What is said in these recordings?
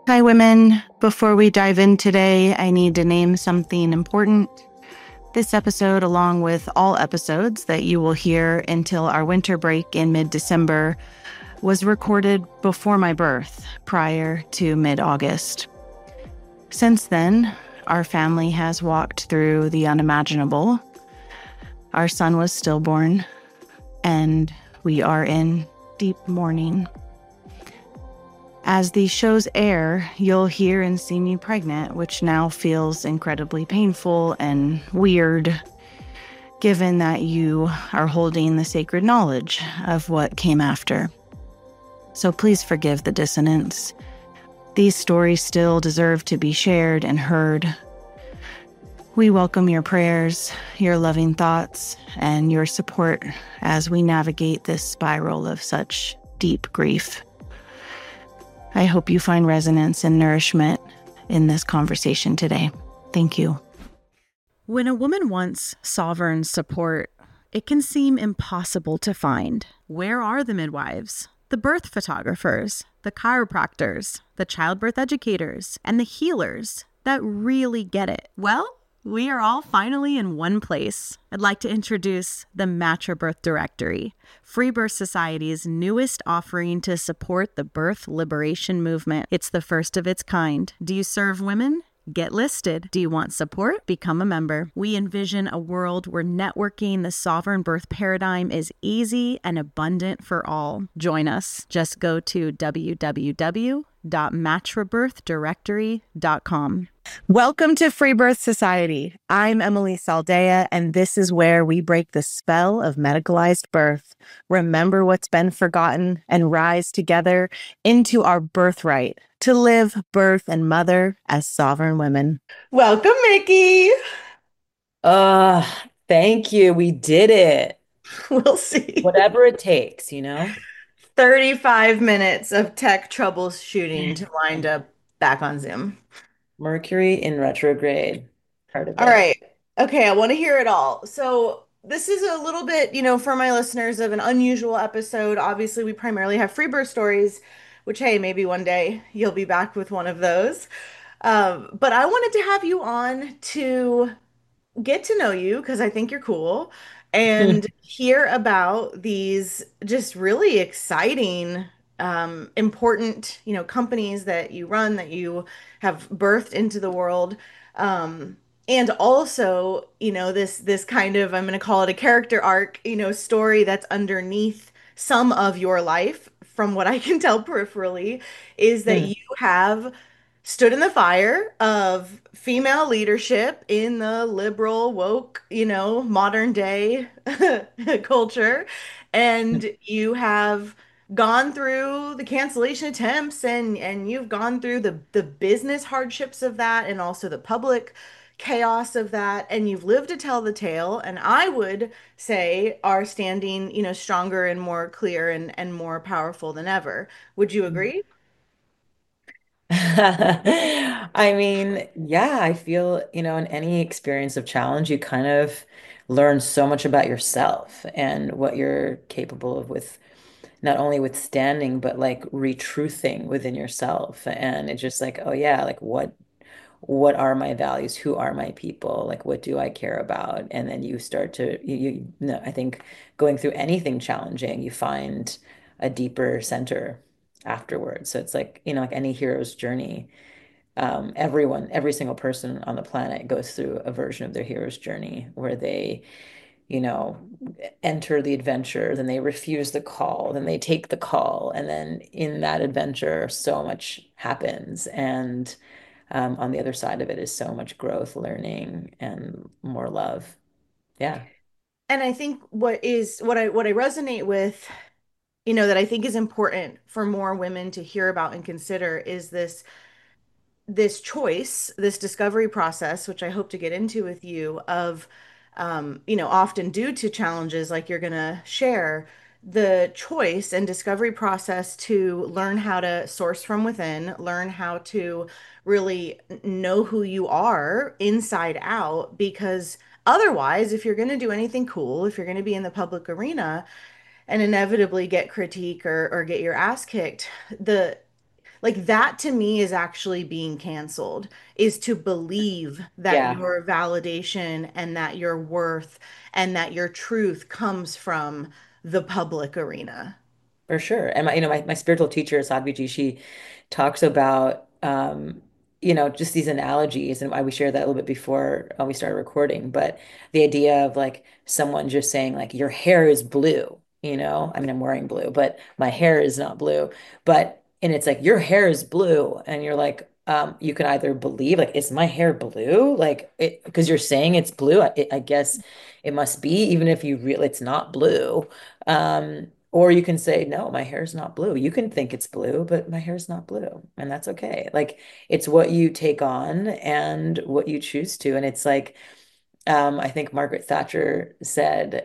Hi, women. Before we dive in today, I need to name something important. This episode, along with all episodes that you will hear until our winter break in mid December, was recorded before my birth, prior to mid August. Since then, our family has walked through the unimaginable. Our son was stillborn, and we are in deep mourning. As these shows air, you'll hear and see me pregnant, which now feels incredibly painful and weird, given that you are holding the sacred knowledge of what came after. So please forgive the dissonance. These stories still deserve to be shared and heard. We welcome your prayers, your loving thoughts, and your support as we navigate this spiral of such deep grief. I hope you find resonance and nourishment in this conversation today. Thank you. When a woman wants sovereign support, it can seem impossible to find. Where are the midwives, the birth photographers, the chiropractors, the childbirth educators, and the healers that really get it? Well, we are all finally in one place. I'd like to introduce the Matcha Birth Directory, Free Birth Society's newest offering to support the birth liberation movement. It's the first of its kind. Do you serve women? Get listed. Do you want support? Become a member. We envision a world where networking the sovereign birth paradigm is easy and abundant for all. Join us. Just go to www.matchabirthdirectory.com. Welcome to Free Birth Society. I'm Emily Saldea, and this is where we break the spell of medicalized birth, remember what's been forgotten, and rise together into our birthright to live, birth, and mother as sovereign women. Welcome, Mickey. Uh, Thank you. We did it. We'll see. Whatever it takes, you know? 35 minutes of tech troubleshooting to wind up back on Zoom. Mercury in retrograde, part of All it. right. Okay, I want to hear it all. So, this is a little bit, for my listeners, of an unusual episode. Obviously, we primarily have free birth stories, which, hey, maybe one day you'll be back with one of those. But I wanted to have you on to get to know you because I think you're cool and hear about these just really exciting, important, companies that you run, that you have birthed into the world. And also, this kind of, I'm going to call it a character arc, story that's underneath some of your life, from what I can tell peripherally, is that you have stood in the fire of female leadership in the liberal, woke, modern day culture. And you have gone through the cancellation attempts, and you've gone through the business hardships of that, and also the public chaos of that, and you've lived to tell the tale, and I would say are standing, stronger and more clear and more powerful than ever. Would you agree? I mean, yeah, I feel, in any experience of challenge, you kind of learn so much about yourself and what you're capable of with not only withstanding, but like retruthing within yourself. And it's just like, oh yeah, like what are my values? Who are my people? Like, what do I care about? And then you start to, no, I think going through anything challenging, you find a deeper center afterwards. So it's like, like any hero's journey. Every single person on the planet goes through a version of their hero's journey where they, you know, enter the adventure, then they refuse the call, then they take the call. And then in that adventure, so much happens. And on the other side of it is so much growth, learning, and more love. Yeah. And I think what I resonate with, that I think is important for more women to hear about and consider is this choice, this discovery process, which I hope to get into with you, of, often due to challenges like you're going to share, the choice and discovery process to learn how to source from within, learn how to really know who you are inside out, because otherwise, if you're going to do anything cool, if you're going to be in the public arena and inevitably get critique or get your ass kicked, Like that to me is actually being canceled, is to believe that Yeah. your validation and that your worth and that your truth comes from the public arena. For sure. And my spiritual teacher, Sadhviji, she talks about just these analogies, and we shared that a little bit before we started recording, but the idea of like someone just saying like your hair is blue, I mean I'm wearing blue, but my hair is not blue. And it's like your hair is blue, and you're like, you can either believe like, is my hair blue? Like it because you're saying it's blue. I guess it must be, even if you really it's not blue. Or you can say, no, my hair's not blue. You can think it's blue, but my hair's not blue. And that's okay. Like it's what you take on and what you choose to. And it's like, I think Margaret Thatcher said,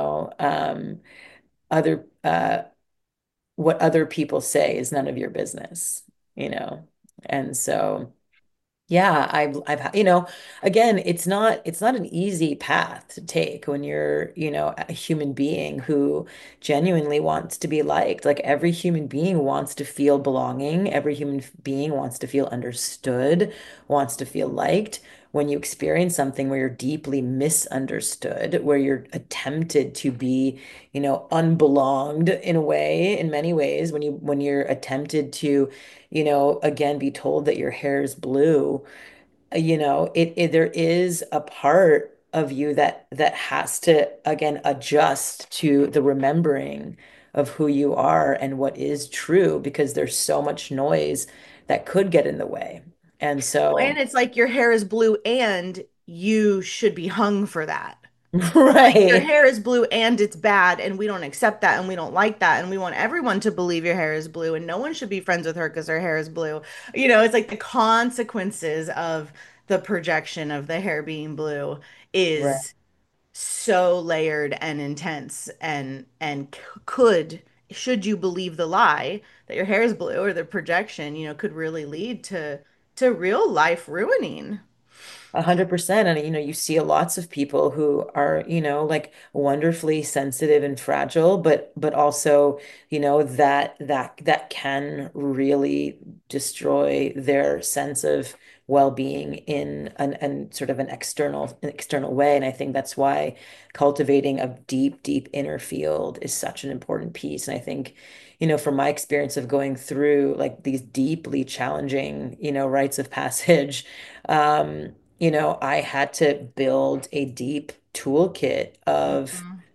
other what other people say is none of your business, you know. And so yeah, again, it's not an easy path to take when you're, a human being who genuinely wants to be liked. Like every human being wants to feel belonging. Every human being wants to feel understood, wants to feel liked. When you experience something where you're deeply misunderstood, where you're attempted to be, unbelonged in a way, in many ways, when you're attempted to again, be told that your hair is blue, there is a part of you that has to, again, adjust to the remembering of who you are and what is true, because there's so much noise that could get in the way. And Well, so, and it's like your hair is blue and you should be hung for that. Like your right, hair is blue and it's bad, and we don't accept that and we don't like that, and we want everyone to believe your hair is blue, and no one should be friends with her because her hair is blue. It's like the consequences of the projection of the hair being blue right. is so layered and intense, and could, should you believe the lie that your hair is blue, or the projection, could really lead to real life ruining. 100%. And you see lots of people who are, like wonderfully sensitive and fragile, but also, that can really destroy their sense of well-being in an sort of an external way. And I think that's why cultivating a deep, deep inner field is such an important piece. And I think, from my experience of going through like these deeply challenging, rites of passage, I had to build a deep toolkit of, Mhm.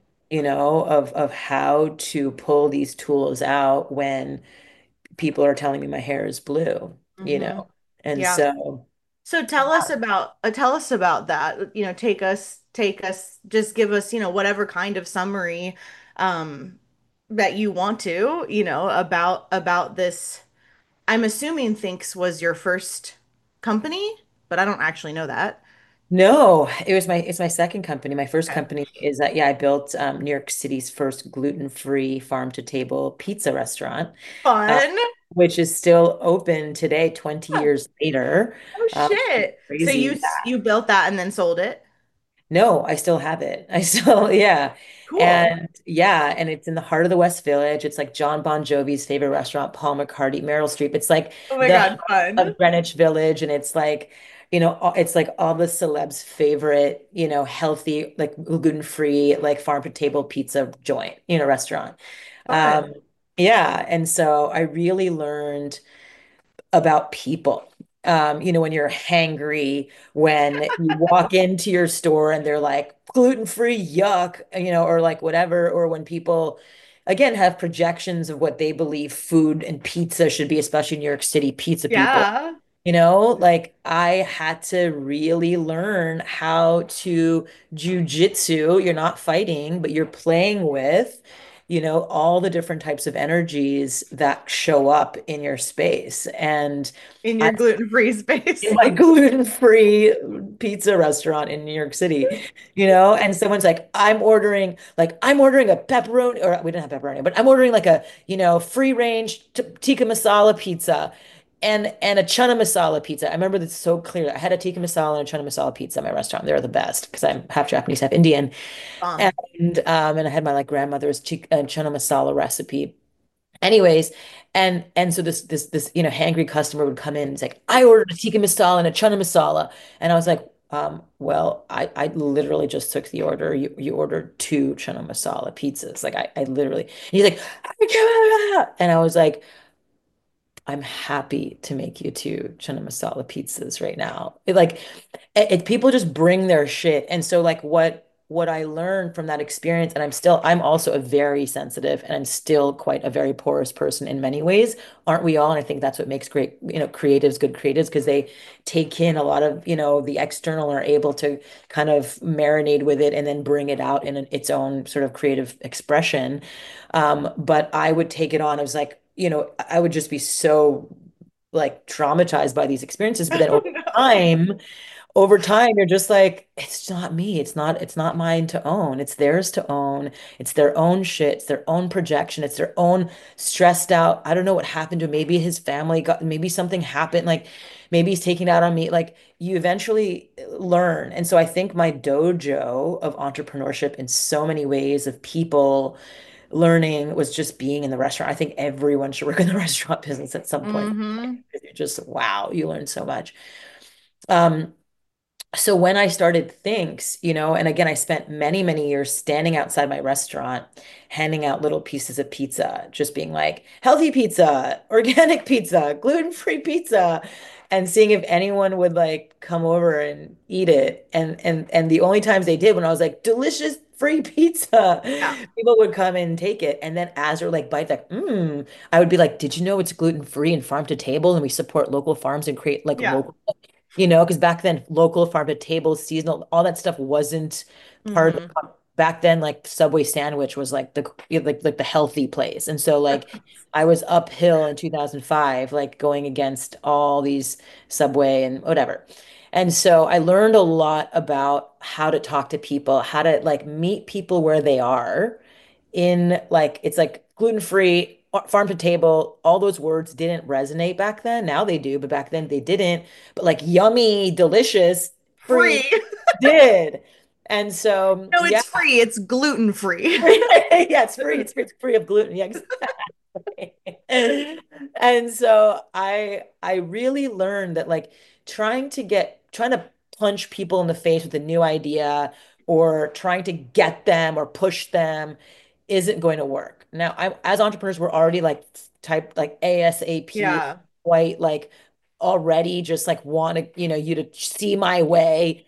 of how to pull these tools out when people are telling me my hair is blue, you Hmm. know. And Yeah. so, So tell us about that. Take us, just give us, whatever kind of summary um that you want to, about this. I'm assuming Thinks was your first company, but I don't actually know that. no, it's my second company. My first Okay. company is that, yeah, I built New York City's first gluten-free farm to table pizza restaurant, uh, Fun. which is still open today, 20 Huh. years later. Oh Pretty shit. So you crazy. you built that and then sold it? No, I still have it. I still, yeah. Cool. And yeah, and it's in the heart of the West Village. It's like John Bon Jovi's favorite restaurant, Paul McCartney, Meryl Streep. It's like Oh my the God, heart fun. of Greenwich Village. And it's like, it's like all the celebs' favorite, healthy, like gluten-free, like farm to table pizza joint, restaurant. Fun. Um, yeah. And so I really learned about people. When you're hangry, when you walk into your store and they're like gluten-free, yuck, or like whatever, or when people again have projections of what they believe food and pizza should be, especially New York City pizza people. Yeah. Like I had to really learn how to jujitsu. You're not fighting, but you're playing with, all the different types of energies that show up in your space. And In I your gluten-free in space. my gluten-free pizza restaurant in New York City, and someone's like, I'm ordering a pepperoni, or we didn't have pepperoni, but I'm ordering like a, free range tikka masala pizza and a chana masala pizza. I remember this so clear. I had a tikka masala and a chana masala pizza at my restaurant. They're the best because I'm half Japanese, half Indian. Bomb. And I had my like grandmother's chana masala recipe. Anyways, and so this hangry customer would come in. It's like, I ordered a tikka masala and a chana masala, and I was like, well, I literally just took the order. You ordered two chana masala pizzas. Like I literally. And he's like, and I was like, I'm happy to make you two chana masala pizzas right now. People just bring their shit. And so like what I learned from that experience, and I'm also a very sensitive and I'm still quite a very porous person in many ways. Aren't we all? And I think that's what makes great, creatives good creatives because they take in a lot of, the external and are able to kind of marinate with it and then bring it out in its own sort of creative expression. But I would take it on. I was like, I would just be so like traumatized by these experiences. But then Oh no. over time, you're just like, it's not me. It's not mine to own. It's theirs to own. It's their own shit. It's their own projection. It's their own stressed out. I don't know what happened to him. Maybe his family maybe something happened. Like maybe he's taking it out on me. Like you eventually learn. And so I think my dojo of entrepreneurship in so many ways of people learning was just being in the restaurant. I think everyone should work in the restaurant business at some point. Mm-hmm. You're just, wow, you learn so much. Um, so when I started Thinks, and again, I spent many, many years standing outside my restaurant, handing out little pieces of pizza, just being like, healthy pizza, organic pizza, gluten-free pizza, and seeing if anyone would like come over and eat it. And the only times they did when I was like, delicious free pizza, Yeah. people would come in and take it. And then as they're like bite like, I would be like, did you know it's gluten-free and farm to table and we support local farms and create like Yeah. local because back then local farm to table, seasonal, all that stuff wasn't part Mm-hmm. of back then like Subway sandwich was like like the healthy place. And so like I was uphill in 2005 like going against all these Subway and whatever. And so I learned a lot about how to talk to people, how to like meet people where they are in like it's like gluten-free, farm to table, all those words didn't resonate back then. Now they do, but back then they didn't. But like yummy, delicious, free Free. did. And so, No, yeah, it's free. It's gluten free. yeah, it's free. It's free of gluten. Yeah, and so I really learned that like trying to punch people in the face with a new idea or trying to get them or push them isn't going to work. Now, as entrepreneurs, we're already like type like ASAP, Yeah. quite like already just like want to, you to see my way,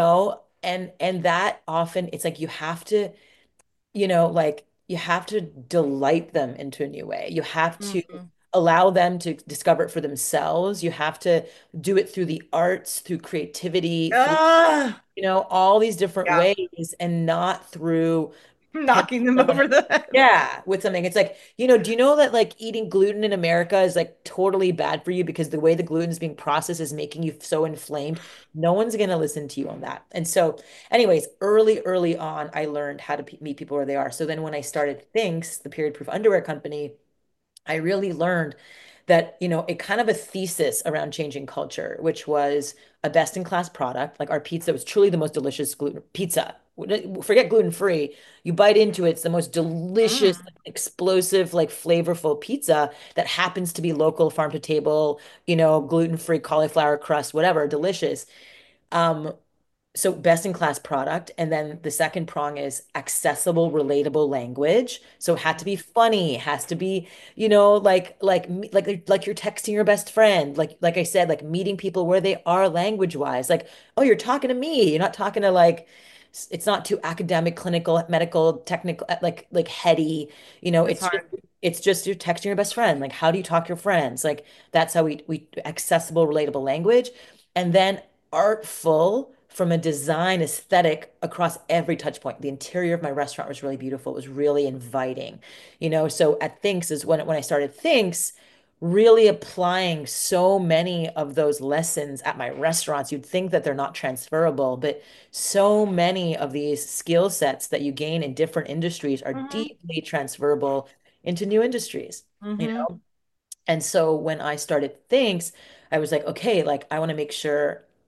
and that often it's like you have to like you have to delight them into a new way. You have to Mm-hmm. allow them to discover it for themselves. You have to do it through the arts, through creativity, through, Ah, all these different yeah. ways and not through punching Knocking them someone. over the head. Yeah, with something. It's like, do you know that like eating gluten in America is like totally bad for you because the way the gluten is being processed is making you so inflamed. No one's going to listen to you on that. And so, anyways, early on, I learned how to meet people where they are. So then when I started Thinks, the period proof underwear company, I really learned that, it kind of a thesis around changing culture, which was a best in class product. Like our pizza was truly the most delicious gluten pizza. Forget gluten free. You bite into it, it's the most delicious, Mm. explosive, like flavorful pizza that happens to be local, farm to table, gluten free, cauliflower crust, whatever, delicious. Um, so best in class product. And then the second prong is accessible, relatable language. So it had to be funny, it has to be, like you're texting your best friend. Like I said, like meeting people where they are language wise. Like, oh, you're talking to me. You're not talking to like it's not too academic, clinical, medical, technical, like heady. It's It's just hard. it's just you're texting your best friend. Like, how do you talk to your friends? Like that's how we accessible, relatable language. And then artful from a design aesthetic across every touch point. The interior of my restaurant was really beautiful. It was really inviting. So at Thinks is when I started Thinks, really applying so many of those lessons at my restaurants. You'd think that they're not transferable, but so many of these skill sets that you gain in different industries are Mm-hmm. deeply transferable into new industries, you Mm-hmm. know? And so when I started Thinks, I was like, okay, like I want to make sure.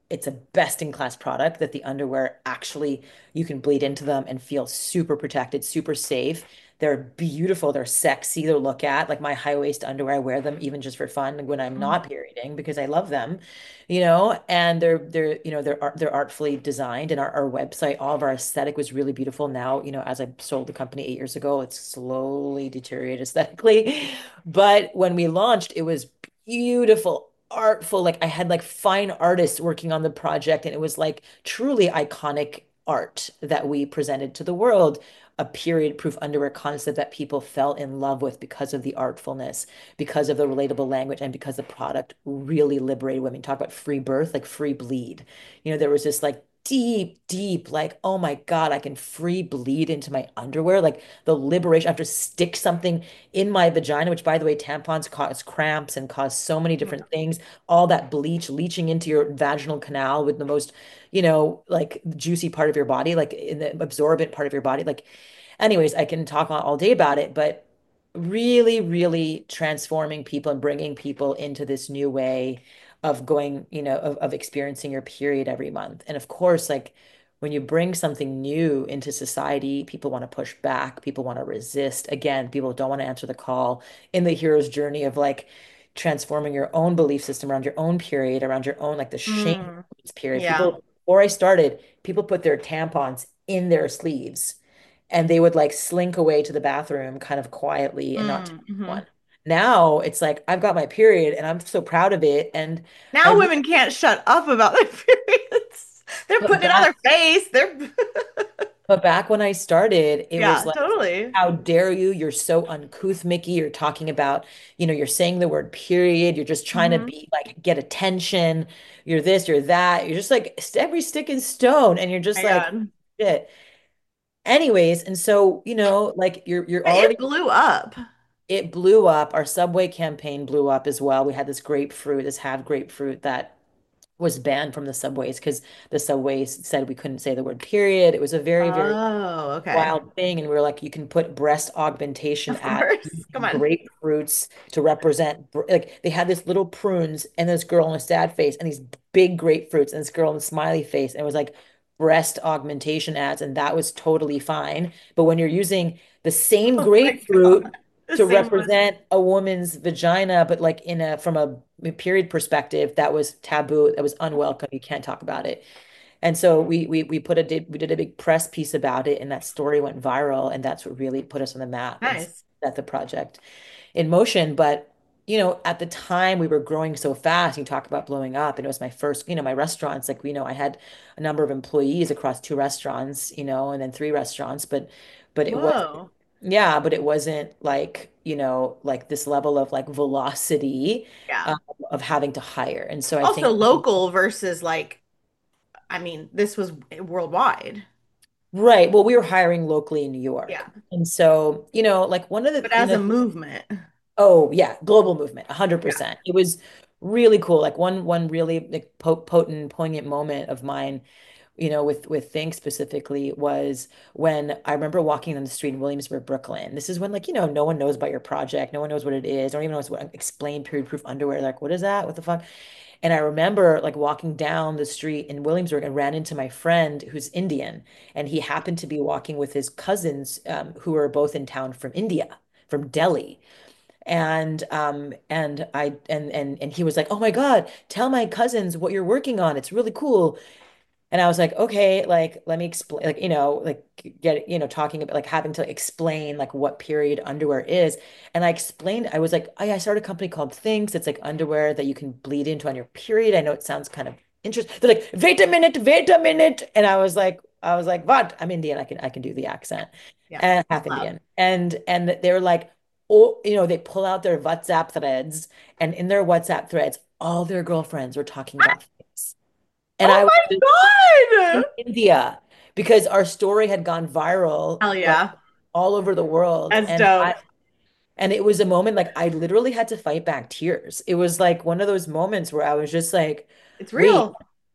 it's a best in class product, that the underwear actually you can bleed into them and feel super protected, super safe. They're beautiful, they're sexy to look at. Like my high waist underwear, I wear them even just for fun when I'm Mm. not perioding because I love them, you know, and they're artfully designed, and our website, all of our aesthetic was really beautiful. Now, you know, as I sold the company 8 years ago, it's slowly deteriorated aesthetically. But when we launched, it was beautiful, artful. Like I had like fine artists working on the project, and it was like truly iconic art that we presented to the world. A period proof underwear concept that people fell in love with because of the artfulness, because of the relatable language, and because the product really liberated women. Talk about free birth, like free bleed. You know, there was this like deep, like, oh my God, I can free bleed into my underwear. Like the liberation, I have to stick something in my vagina, which by the way, tampons cause cramps and cause so many different things. All that bleach leaching into your vaginal canal with the most, you know, like juicy part of your body, like in the absorbent part of your body. Like, anyways, I can talk all day about it, but really transforming people and bringing people into this new way of going, you know, of experiencing your period every month. And of course, like when you bring something new into society, people want to push back, people want to resist. Again, people don't want to answer the call in the hero's journey of like transforming your own belief system around your own period, around your own like the shame Mm. period. Yeah. People, before I started, people put their tampons in their sleeves and they would like slink away to the bathroom kind of quietly and not tell Mm-hmm. anyone. Now it's like I've got my period and I'm so proud of it. And I Now really women can't shut up about their periods. They're put putting it on back their face. They're but back when I started, it was yeah, like, totally. how dare you? You're so uncouth, Mickey. You're talking about, you know, you're saying the word period. You're just trying to Hmm. be like get attention. You're this, you're that. You're just like every stick and stone. And you're just My like, God. shit. Anyways, and so, you know, like you're But it already blew up. it blew up. Our Subway campaign blew up as well. We had this grapefruit, this have grapefruit that was banned from the subways because the subways said we couldn't say the word period. It was a very Oh, okay. wild thing. And we were like, you can put breast augmentation Of ads course. Come using on. grapefruits to represent, like, they had this little prunes and this girl in a sad face and these big grapefruits and this girl in a smiley face. And it was like breast augmentation ads. And that was totally fine. But when you're using the same Oh my God. grapefruit The to same one. represent a woman's vagina, but like in a from a period perspective, that was taboo, that was unwelcome. You can't talk about it. And so we did a big press piece about it, and that story went viral, and that's what really put us on the map and Nice. set the project in motion. But you know, at the time we were growing so fast. You talk about blowing up, and it was my first, you know, my restaurants. Like, you know, I had a number of employees across 2 restaurants, you know, and then 3 restaurants. But it was, Whoa. yeah, but it wasn't like, you know, like this level of like velocity Yeah. um, of having to hire. And so I Also think. local versus like, I mean, this was worldwide. Right. Well, we were hiring locally in New York. Yeah. And so, you know, like one of the, But you as know, a movement. oh yeah, global movement, Yeah. 100%. It was really cool. Like one really like potent, poignant moment of mine, you know, with Think specifically was when I remember walking on the street in Williamsburg, Brooklyn. This is when, like, you know, no one knows about your project, no one knows what it is, no one even knows what explain period proof underwear. Like, what is that? What the fuck? And I remember like walking down the street in Williamsburg and ran into my friend who's Indian. And he happened to be walking with his cousins, who were both in town from India, from Delhi. And he was like, "Oh my God, tell my cousins what you're working on. It's really cool." And I was like, okay, like, let me explain, like, you know, like get, you know, talking about like having to explain like what period underwear is. And I explained, I was like, I started a company called Things. It's like underwear that you can bleed into on your period. I know it sounds kind of interesting. They're like, wait a minute, wait a minute. And I was like, what? I'm Indian. I can do the accent Yeah. and half Love. Indian. And they were like, oh, you know, they pull out their WhatsApp threads, and in their WhatsApp threads, all their girlfriends were talking about things. And Oh I was my in God. India because our story had gone viral Hell like yeah. all over the world. That's And dope. and it was a moment like I literally had to fight back tears. It was like one of those moments where I was just like, It's wait, real.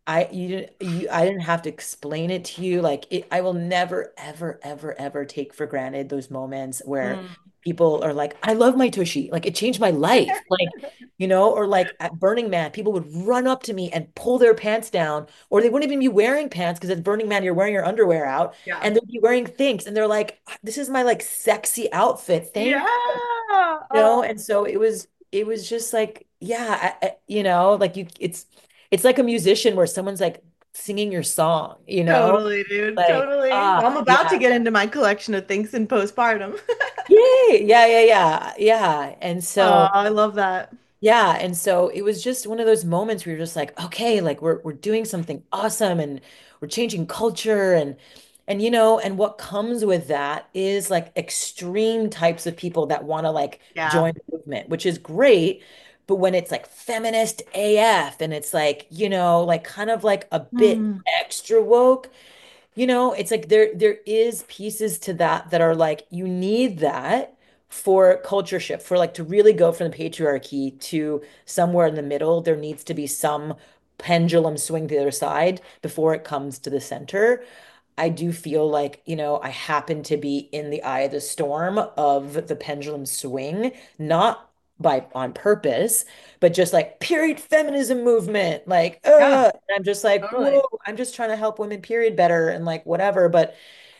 I didn't have to explain it to you. Like I will never, ever, ever, ever take for granted those moments where Mm. people are like, I love my tushy. Like it changed my life. Like, or like at Burning Man, people would run up to me and pull their pants down, or they wouldn't even be wearing pants because at Burning Man, you're wearing your underwear out Yeah. and they'd be wearing things. And they're like, this is my like sexy outfit. Thank you. Yeah. Oh, And so it was just like, yeah, like it's like a musician where someone's like singing your song, totally, dude. like, Totally. Well, I'm about to yeah, get into my collection of things in postpartum. yay, yeah, yeah, yeah, yeah. And Oh, so I love that. yeah, and so it was just one of those moments where you're just like, okay, like we're doing something awesome and we're changing culture and what comes with that is like extreme types of people that want to like Yeah. join the movement, which is great. But when it's like feminist AF and it's like kind of like a bit Mm. extra woke, it's like there is pieces to that are like you need that for culture shift, for like to really go from the patriarchy to somewhere in the middle. There needs to be some pendulum swing to the other side before it comes to the center. I do feel like, I happen to be in the eye of the storm of the pendulum swing, not by on purpose, but just like period feminism movement. Like, Yeah, I'm just like, whoa, totally. I'm just trying to help women period better and like whatever. But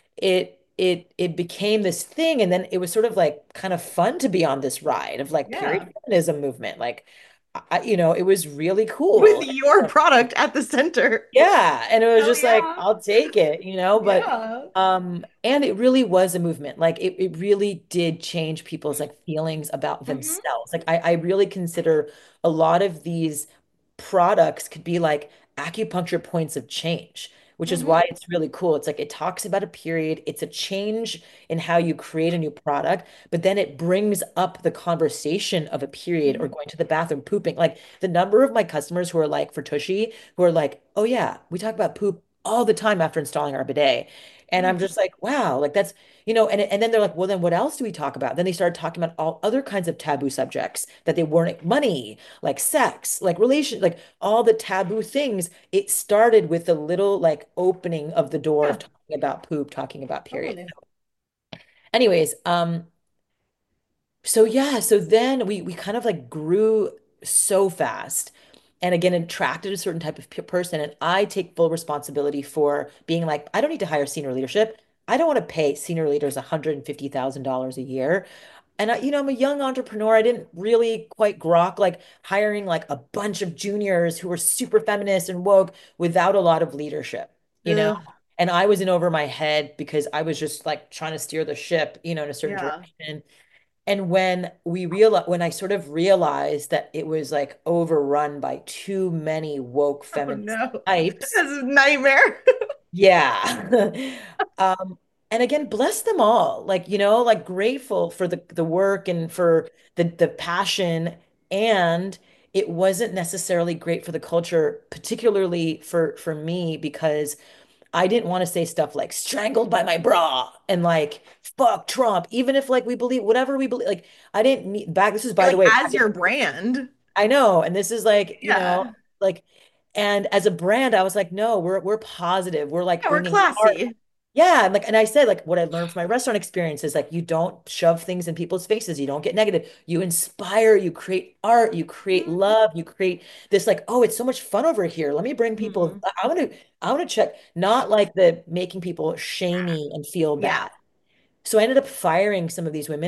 it became this thing, and then it was sort of like kind of fun to be on this ride of like Yeah. period feminism movement. Like, it was really With cool. your product at the center. Yeah, and it was Hell just like, yeah. I'll take it, but Yeah. and it really was a movement. Like it really did change people's like feelings about Hmm. themselves. Like I really consider a lot of these products could be like acupuncture points of change, which is why Hmm. it's really cool. It's like it talks about a period, it's a change in how you create a new product, but then it brings up the conversation of a period or going to the bathroom, pooping. Like the number of my customers who are like for Tushy who are like, oh yeah, we talk about poop all the time after installing our bidet. And I'm just like, wow, like and then they're like, well, then what else do we talk about? Then they started talking about all other kinds of taboo subjects that they weren't like money, like sex, like relation, like all the taboo things. It started with a little like opening of the door of Yeah, talking about poop, talking about period. totally. Anyways, so yeah, so then we kind of like grew so fast and again attracted a certain type of person. And I take full responsibility for being like, I don't need to hire senior leadership. I don't want to pay senior leaders $150,000 a year. And I'm a young entrepreneur. I didn't really quite grok like hiring like a bunch of juniors who were super feminist and woke without a lot of leadership, you know? Ugh, And I was in over my head because I was just like trying to steer the ship, in a certain yeah. direction. And when I sort of realized that it was like overrun by too many woke Oh feminist no. types, This is a nightmare. yeah. Um, and again, bless them all. Like, like grateful for the work and for the passion. And it wasn't necessarily great for the culture, particularly for me, because I didn't want to say stuff like strangled by my bra and like fuck Trump, even if like we believe whatever we believe. Like I didn't need back. This is by the Like way, as your brand. I know, and this is like, Yeah. like, and as a brand, I was like, no, we're positive. We're like Yeah, we're bringing art. classy. Yeah, and I said like what I learned from my restaurant experience is like you don't shove things in people's faces. You don't get negative. You inspire, you create art, you create love, you create this like, oh, it's so much fun over here. Let me bring people. Mhm. I want to check, not like the making people shamey and feel Yeah. bad. So I ended up firing some of these women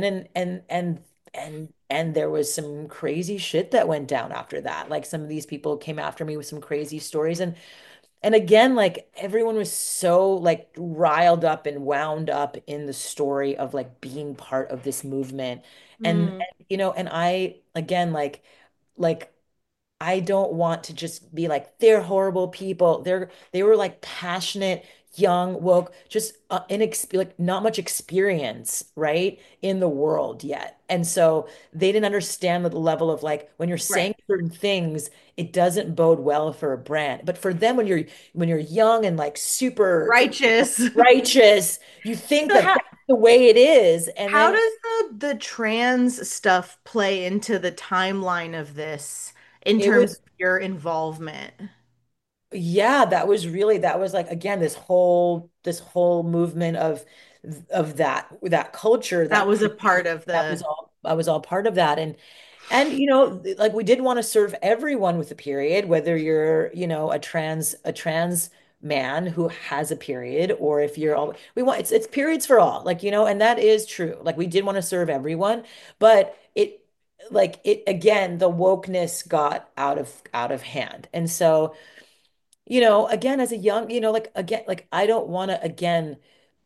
and there was some crazy shit that went down after that. Like some of these people came after me with some crazy stories and again like everyone was so like riled up and wound up in the story of like being part of this movement. And Mm. and I again like I don't want to just be like they're horrible people. They were like passionate, young, woke, just like not much experience, right, in the world yet. And so they didn't understand the level of like when you're Right. saying certain things, it doesn't bode well for a brand. But for them, when you're young and like super Righteous. righteous, you think So that how that's the way it is. And how then does the trans stuff play into the timeline of this in it terms was of your involvement? yeah, that was like again this whole movement of that culture That that was a part of the I was all part of that. And like we did want to serve everyone with a period, whether you're, a trans man who has a period, or if you're all we want it's periods for all, like, and that is true. Like we did want to serve everyone, but it again, the wokeness got out of hand. And so, again, as a young, like again, like I don't want to again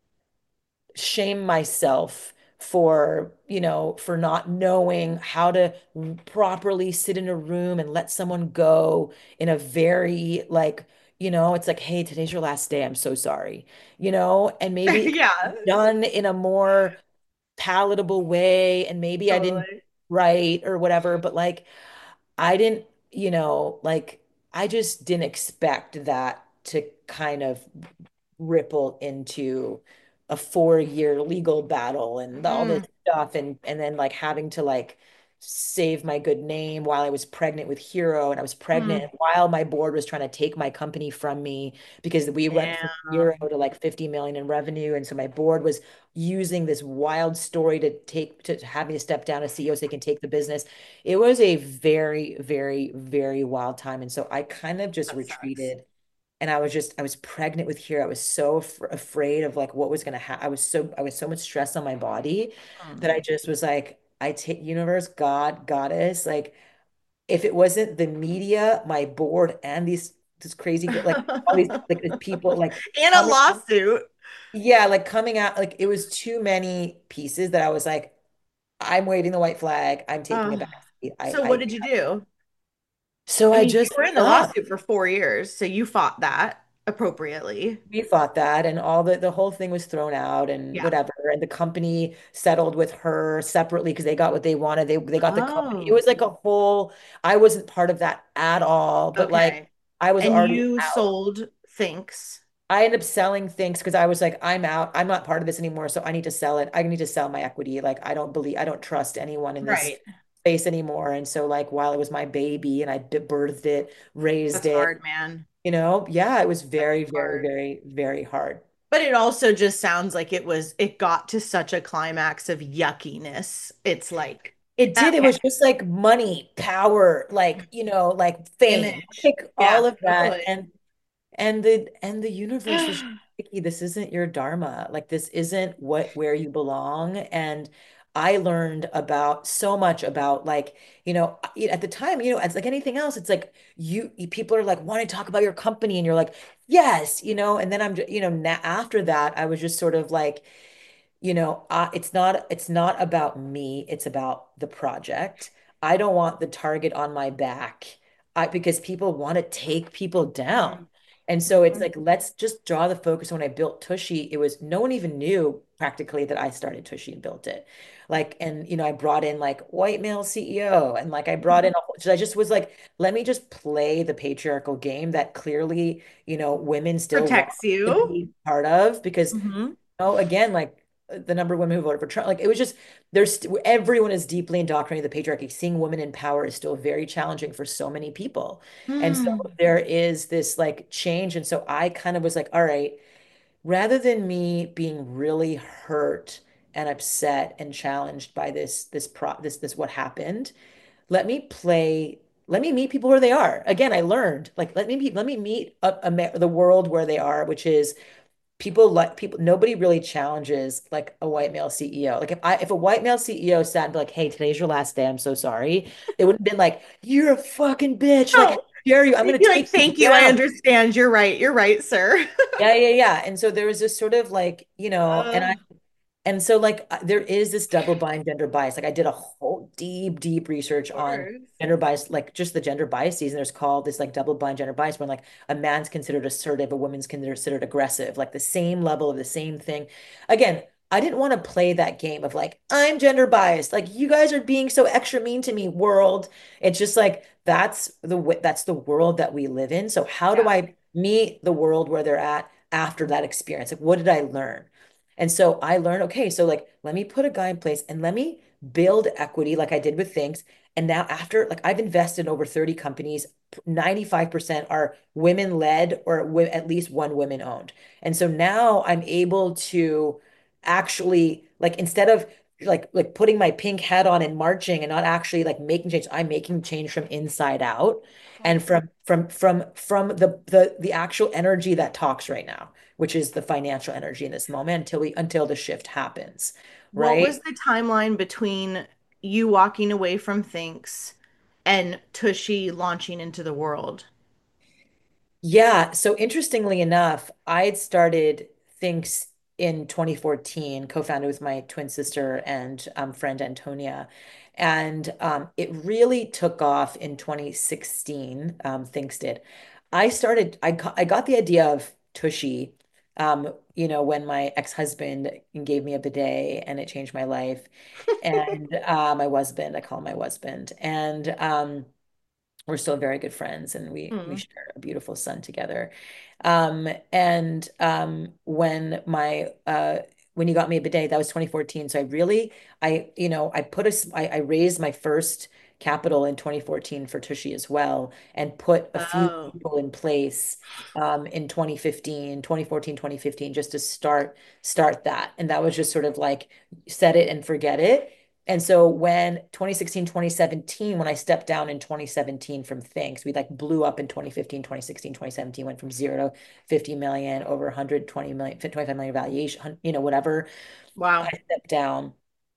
shame myself for not knowing how to properly sit in a room and let someone go in a very like, it's like, hey, today's your last day. I'm so sorry, and maybe it could yeah, be done in a more palatable way. And maybe I didn't totally. right or whatever, but like I didn't, like I just didn't expect that to kind of ripple into a 4-year legal battle and all this Mm, stuff, and then like having to like save my good name while I was pregnant with Hero, and I was pregnant mm, while my board was trying to take my company from me because we went from zero damn, to like 50 million in revenue. And so my board was using this wild story to have me to step down as CEO so they can take the business. It was a very, very, very wild time. And so I kind of just that sucks. retreated, and I was pregnant with Hero. I was so afraid of like what was going to happen. I was so much stress on my body that Mm. I just was like, I take universe, God, goddess, like if it wasn't the media, my board, and this crazy like all these like these people like And a coming, lawsuit. yeah, like coming out, like it was too many pieces that I was like, I'm waving the white flag, I'm taking a Uh, back seat. so what did you do? So I I mean, you just were in the hung up. lawsuit for 4 years, so you fought that appropriately. We thought that, and all the whole thing was thrown out and Yeah. whatever. And the company settled with her separately because they got what they wanted. They got the company. It Oh, was like a whole, I wasn't part of that at all, but like okay. I was And already you out. sold Thinks. I ended up selling things because I was like, I'm out. I'm not part of this anymore. So I need to sell it. I need to sell my equity. Like I don't trust anyone in this Right. space anymore. And so like while it was my baby and I birthed it, raised That's it, hard, man. yeah, it was That's very, very, hard. very, very hard. But it also just sounds like it got to such a climax of yuckiness. It's like, It did. It okay, was just like money, power, like, like fame, image. like Yeah, all of that. totally. And the universe was like, this isn't your dharma. Like this isn't where you belong. And I learned about so much about like, at the time, it's like anything else. It's like people are like, want to talk about your company, and you're like, yes, and then I'm just, after that, I was just sort of like, it's not about me, it's about the project. I don't want the target on my back. Because people want to take people down. Mhm. And so it's Mhm. like, let's just draw the focus. When I built Tushy, it was no one even knew practically that I started Tushy and built it. Like, and I brought in like white male CEO, and like I brought in so I just was like, let me just play the patriarchal game that clearly, women still want Protects to you. be part of. Because Hmm. again, like the number of women who voted for Trump, like it was just everyone is deeply indoctrinated the patriarchy. Seeing women in power is still very challenging for so many people. And so Hmm. there is this like change. And so I kind of was like, all right, rather than me being really hurt and upset and challenged by this what happened, let me play. Let me meet people where they are. Again, I learned like let me meet the world where they are, which is people, nobody really challenges like a white male CEO. Like if a white male CEO sat and be like, hey, today's your last day, I'm so sorry. They wouldn't have been like, you're a fucking bitch. Like, how No, dare you? I'm they'd gonna be like, take you thank you. I down. understand. You're right. You're right, sir. Yeah, yeah, yeah. And so there was this sort of like, Of and so like there is this double blind gender bias. Like I did a whole deep, deep research on course. gender bias, like just the gender biases. And there's called this like double blind gender bias when like a man's considered assertive, a woman's considered aggressive, like the same level of the same thing. Again, I didn't want to play that game of like, I'm gender biased. Like you guys are being so extra mean to me, world. It's just like that's the world that we live in. So how do Yeah. I meet the world where they're at after that experience? Like what did I learn? And so I learned, okay, so like let me put a guy in place and let me build equity like I did with things. And now after, like I've invested in over 30 companies, 95% are women led or at least one women owned. And so now I'm able to actually like instead of like putting my pink hat on and marching and not actually like making change, I'm making change from inside out and from the actual energy that talks right now, which is the financial energy in this moment until the shift happens, What was right? the timeline between you walking away from Thinx and Tushy launching into the world? Yeah, so interestingly enough, I had started Thinks in 2014, co-founded with my twin sister and friend Antonia. And it really took off in 2016, Thinks did. I got the idea of Tushy, when my ex-husband gave me a bidet and it changed my life. And my husband, I call him my husband. And we're still very good friends and we Hmm. share a beautiful son together. And when you got me a bidet, that was 2014. So I raised my first capital in 2014 for Tushy as well and put a few Oh. people in place in 2014, 2015, just to start that. And that was just sort of like set it and forget it. And so when 2016, 2017, when I stepped down in 2017 from Thinks, we like blew up in 2015, 2016, 2017, went from 0 to 50 million, over 120 million, 25 million valuation, whatever. I Wow. stepped down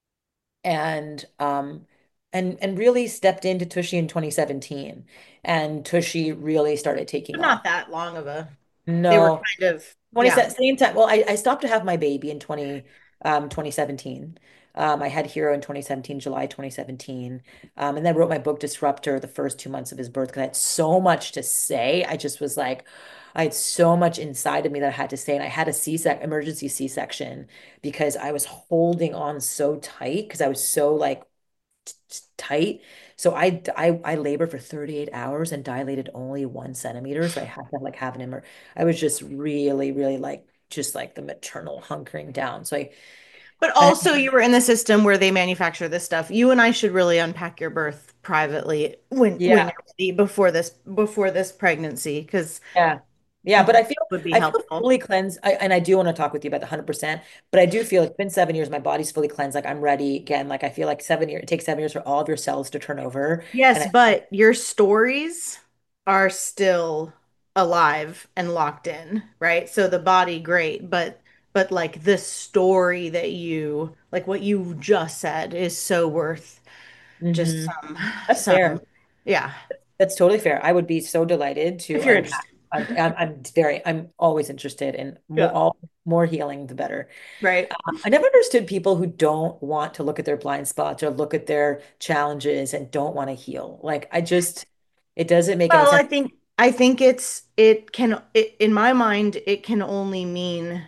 and really stepped into Tushy in 2017. And Tushy really started taking But off. not that long of a. They were No, kind of, 20, yeah. same time. Well, I stopped to have my baby in 2017. I had Hero in 2017, July 2017. And then wrote my book Disruptor the first 2 months of his birth because I had so much to say. I just was like, I had so much inside of me that I had to say. And I had a emergency C-section because I was holding on so tight because I was so like tight. So I labored for 38 hours and dilated only 1 centimeter. So I had to like have an immer. I was just really, really like just like the maternal hunkering down. So But I also, you were in the system where they manufacture this stuff. You and I should really unpack your birth privately when yeah, you're ready before this pregnancy, because yeah. Yeah, but that would be I feel helpful. fully cleansed. And I do want to talk with you about the 100%, but I do feel it's been 7 years. My body's fully cleansed. Like I'm ready again. Like I feel like 7 years, it takes 7 years for all of your cells to turn over. And Yes, but your stories are still alive and locked in, right? So the body, great, but like the story that you like what you just said is so worth just Mhm. That's some fair. yeah, That's totally fair. I would be so delighted to if you're unpack. interested. I'm always interested in Yeah. more healing, the better. Right. I never understood people who don't want to look at their blind spots or look at their challenges and don't want to heal. Like it doesn't make any Well, sense. I think in my mind it can only mean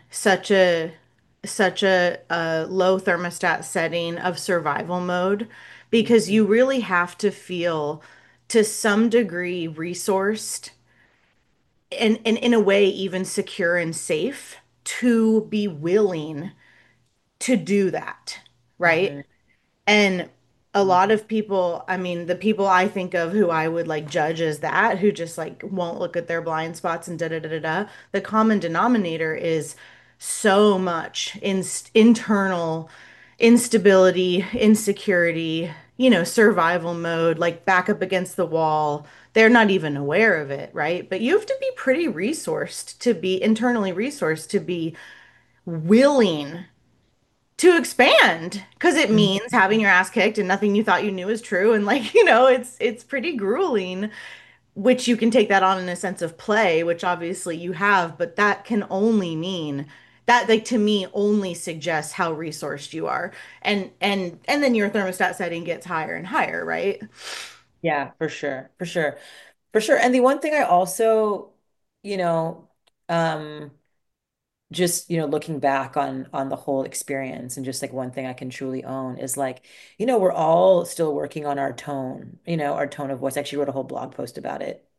such a low thermostat setting of survival mode because you really have to feel to some degree resourced and in a way even secure and safe to be willing to do that, right? Mhm, And a lot mhm, of people, I mean, the people I think of who I would like judge as that, who just like won't look at their blind spots and da da da da da, the common denominator is so much internal instability, insecurity, survival mode, like back up against the wall. They're not even aware of it, right? But you have to be pretty resourced to be internally resourced to be willing to expand because it mhm. means having your ass kicked and nothing you thought you knew is true and like it's pretty grueling, which you can take that on in a sense of play, which obviously you have, but that can only mean that, like, to me only suggests how resourced you are, and then your thermostat setting gets higher and higher, right? Yeah, for sure. For sure. For sure. And the one thing I also, you know, um, just looking back on the whole experience and just like one thing I can truly own is like we're all still working on our tone of voice. I actually wrote a whole blog post about it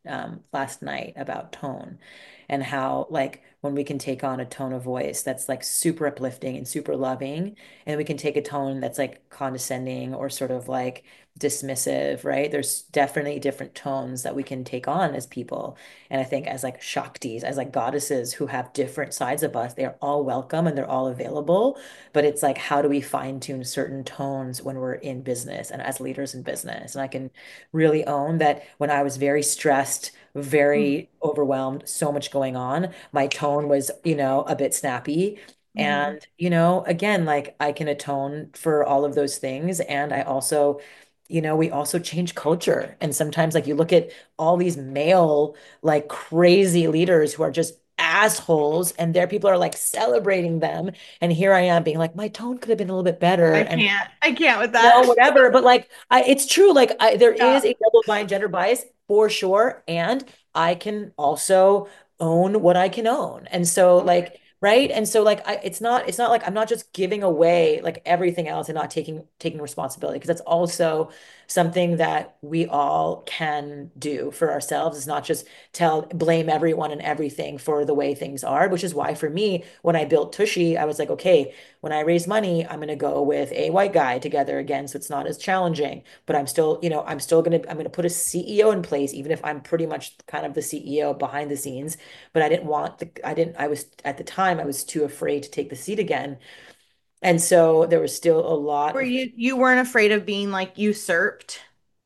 last night about tone and how like when we can take on a tone of voice that's like super uplifting and super loving, and we can take a tone that's like condescending or sort of like dismissive, right? There's definitely different tones that we can take on as people. And I think as like Shaktis, as like goddesses who have different sides of us, they are all welcome and they're all available. But it's like, how do we fine tune certain tones when we're in business and as leaders in business? And I can really own that when I was very stressed, very overwhelmed, so much going on, my tone was, a bit snappy. Mm-hmm. And, again, like I can atone for all of those things. And I also, we also change culture. And sometimes, like, you look at all these male, like, crazy leaders who are just assholes, and there people are like celebrating them. And here I am being like, my tone could have been a little bit better. I And can't. I can't with no, that. whatever. But like, it's true. Like, there Yeah. is a double bind gender bias for sure, and I can also own what I can own. And so, Totally. like, right. And so, like, it's not like I'm not just giving away like everything else and not taking responsibility, because that's also something that we all can do for ourselves. It's not just blame everyone and everything for the way things are, which is why for me, when I built Tushy, I was like, okay, when I raise money, I'm going to go with a white guy together again, so it's not as challenging. But I'm going to put a CEO in place, even if I'm pretty much kind of the CEO behind the scenes. But I was at the time, I was too afraid to take the seat again. And so there was still a lot Were of, you weren't afraid of being like usurped,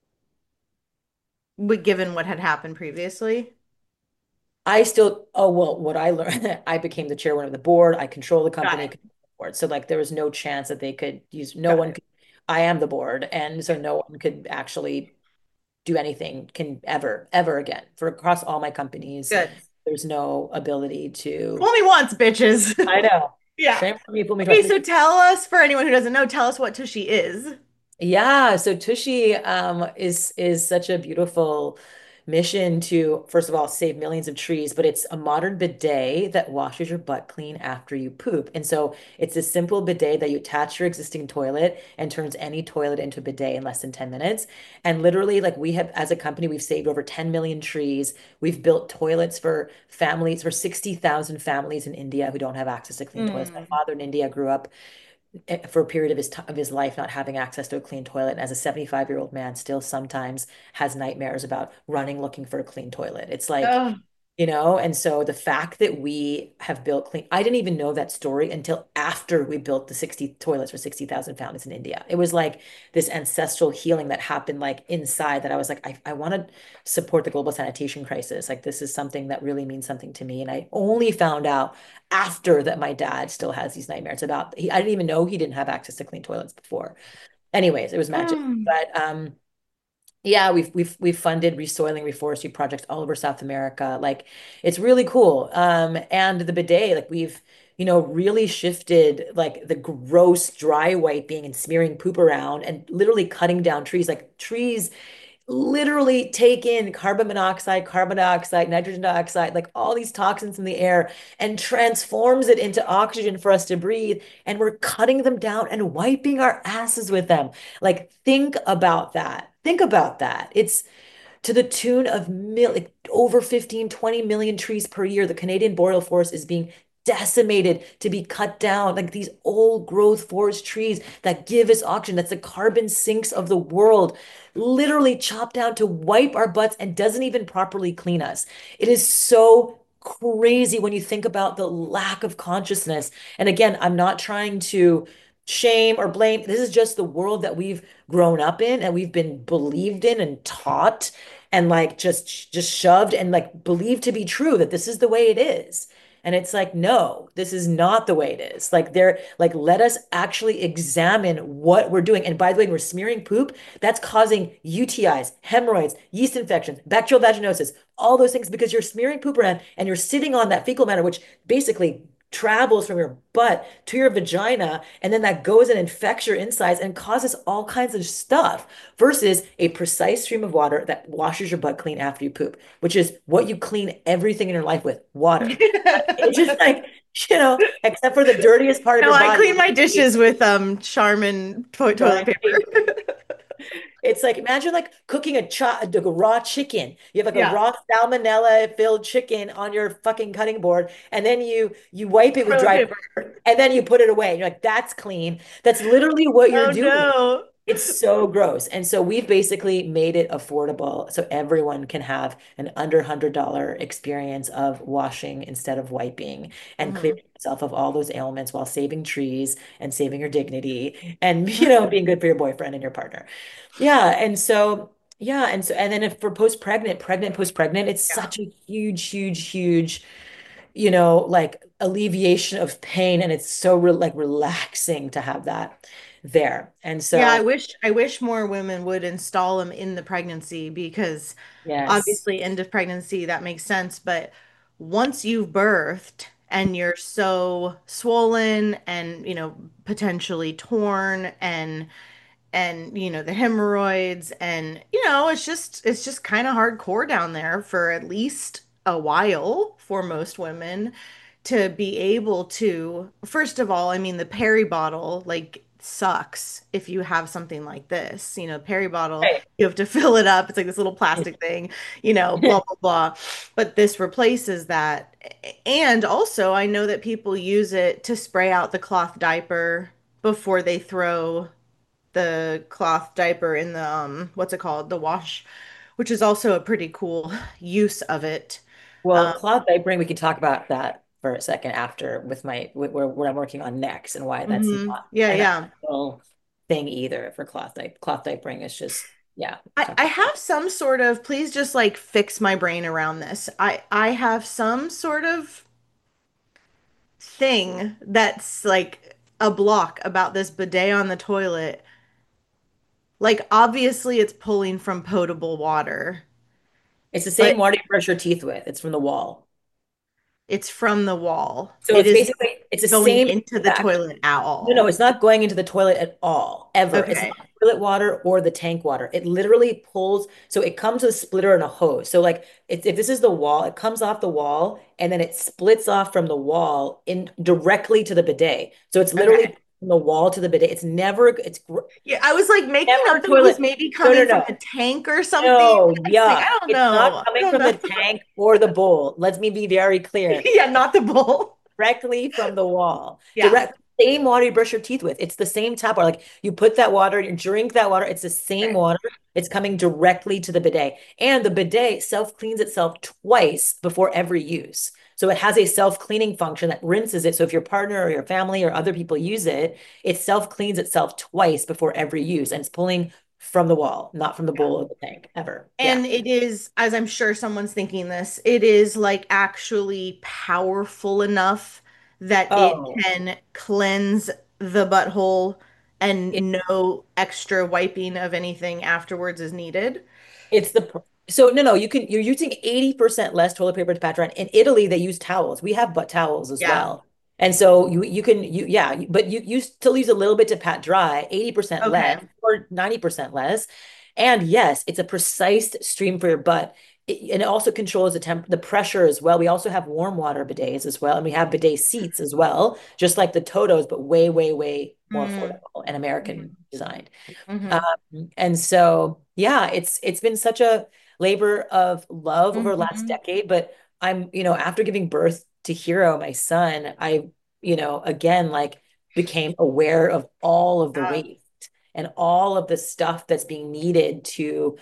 given what had happened previously? oh, well, what I learned, I became the chairman of the board. I control the Got company, it. control the board. So like there was no chance that they could use, no Got one it. could, I am the board. And so no one could actually do anything can ever again for across all my companies. Good. There's no ability to, Only once, bitches. I know. Yeah. Shame on me, fool me Okay, twice. so tell us, for anyone who doesn't know, tell us what Tushy is. Yeah, so Tushy is such a beautiful mission to, first of all, save millions of trees, but it's a modern bidet that washes your butt clean after you poop. And so it's a simple bidet that you attach your existing toilet and turns any toilet into a bidet in less than 10 minutes. And literally, like we have, as a company, we've saved over 10 million trees. We've built toilets for families, for 60,000 families in India who don't have access to clean toilets. My Mm. father in India grew up for a period of his life not having access to a clean toilet, and as a 75-year-old man still sometimes has nightmares about running looking for a clean toilet. It's like, Oh. and so the fact that we have built clean, I didn't even know that story until after we built the 60 toilets for 60,000 families in India. It was like this ancestral healing that happened like inside, that I was like, I want to support the global sanitation crisis. Like this is something that really means something to me. And I only found out after that my dad still has these nightmares about, I didn't even know he didn't have access to clean toilets before. Anyways, it was magic. Mm. But yeah, we've funded resoiling, reforestry projects all over South America. Like it's really cool. And the bidet, like we've, really shifted like the gross dry wiping and smearing poop around and literally cutting down trees. Like trees literally take in carbon dioxide, nitrogen dioxide, like all these toxins in the air and transforms it into oxygen for us to breathe. And we're cutting them down and wiping our asses with them. Like, think about that. Think about that. It's to the tune of like over 15, 20 million trees per year. The Canadian boreal forest is being decimated to be cut down. Like these old growth forest trees that give us oxygen, that's the carbon sinks of the world, literally chopped down to wipe our butts and doesn't even properly clean us. It is so crazy when you think about the lack of consciousness. And again, I'm not trying to shame or blame. This is just the world that we've grown up in and we've been believed in and taught and like just shoved and like believed to be true that this is the way it is. And it's like, no, this is not the way it is. Like they're like, let us actually examine what we're doing. And by the way, when we're smearing poop, that's causing UTIs, hemorrhoids, yeast infections, bacterial vaginosis, all those things because you're smearing poop around and you're sitting on that fecal matter, which basically travels from your butt to your vagina, and then that goes and infects your insides and causes all kinds of stuff versus a precise stream of water that washes your butt clean after you poop, which is what you clean everything in your life with, water. It's just like, except for the dirtiest part of No, your I body. clean my dishes with Charmin toilet Right. paper. It's like imagine like cooking like a raw chicken. You have like a Yeah. raw salmonella filled chicken on your fucking cutting board, and then you wipe it with Toilet dry paper. paper, and then you put it away. And you're like, that's clean. That's literally what you're Oh doing. no. It's so gross. And so we've basically made it affordable so everyone can have an under $100 experience of washing instead of wiping and Hmm. clearing yourself of all those ailments while saving trees and saving your dignity and you know being good for your boyfriend and your partner. Yeah, and then if for post-pregnant, it's Yeah. such a huge, like alleviation of pain and it's so like relaxing to have that there. And Yeah, so I wish more women would install them in the pregnancy because yes. obviously end of pregnancy that makes sense, but once you've birthed and you're so swollen and, potentially torn and the hemorrhoids and it's just kind of hardcore down there for at least a while for most women to be able to, first of all, I mean the peri bottle like sucks if you have something like this, peri bottle, Right. you have to fill it up, it's like this little plastic thing, blah blah blah, but this replaces that. And also I know that people use it to spray out the cloth diaper before they throw the cloth diaper in the what's it called? The wash, which is also a pretty cool use of it. Well, Um, cloth diapering, we can talk about that for a second after with what I'm working on next and why that's not yeah, an yeah. ideal thing either for cloth diapering is just yeah, we'll talk I about have some sort of, please just like fix my brain around this. I have some sort of thing that's like a block about this bidet on the toilet. Like obviously it's pulling from potable water, it's the but same water you brush your teeth with. It's from the wall. it's from the wall. So It it's is basically it's the going same into the exact. toilet at No, all. it's not going into the toilet at all, ever. It's Okay. not toilet water or the tank water. It literally pulls, so it comes with a splitter and a hose. So like if this is the wall, it comes off the wall and then it splits off from the wall in directly to the bidet. So it's literally Okay. from the wall to the bidet. Yeah, I was like making Never up that it was toilet. maybe No, no, coming from no. the tank or something. No, Mixing. yuck. I don't It's not know. I coming don't from know. the tank or the bowl. Let me be very clear. Yeah, not the bowl. Directly from the wall. Yeah. Direct same water you brush your teeth with. It's the same tap water. Like you put that water, you drink that water. It's the same Okay. water. It's coming directly to the bidet. And the bidet self-cleans itself twice before every use. So it has a self-cleaning function that rinses it. So if your partner or your family or other people use it, it self-cleans itself twice before every use. And it's pulling from the wall, not from the Yeah. bowl of the tank, ever. Yeah. And it is, as I'm sure someone's thinking this, it is like actually powerful enough that it Oh, can cleanse the butthole and it no extra wiping of anything afterwards is needed. It's so no, you're using 80% less toilet paper to pat dry. In Italy, they use towels. We have butt towels as Yeah. well. And so you can yeah, but you still use a little bit to pat dry, 80% less Okay. or 90% less. And yes, it's a precise stream for your butt. And it also controls the pressure as well. We also have warm water bidets as well, and we have bidet seats as well, just like the Totos, but way more Mm. affordable and American designed. Hmm. And so, yeah, it's been such a labor of love over the last Hmm. decade. But after giving birth to Hero, my son, again, like became aware of all of the Yeah. waste and all of the stuff that's being needed to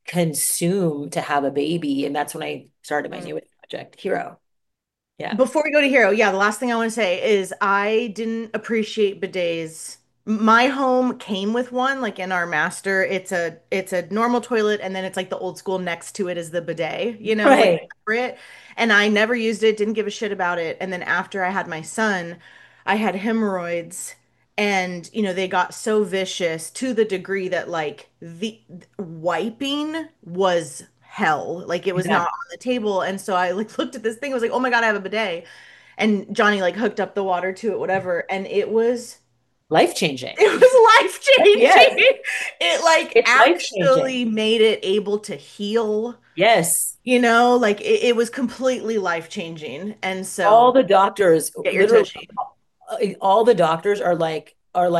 consume to have a baby. And that's when I started my newest project, Hero. Yeah. Before we go to Hero, yeah, the last thing I want to say is I didn't appreciate bidets. My home came with one, like in our master. It's a normal toilet, and then it's like the old school next to it is the bidet, like Right. separate. And I never used it, didn't give a shit about it. And then after I had my son, I had hemorrhoids, and they got so vicious to the degree that like the wiping was hell. Like it was not Yeah. on the table. And so I like looked at this thing, I was like, oh my God, I have a bidet. And Johnny like hooked up the water to it, whatever. And it was Life changing. it was life Yes. changing. It like It's life changing. actually made it able to heal, Yes. like it was completely life changing. And All so the doctors get your literally tushy. all the doctors are like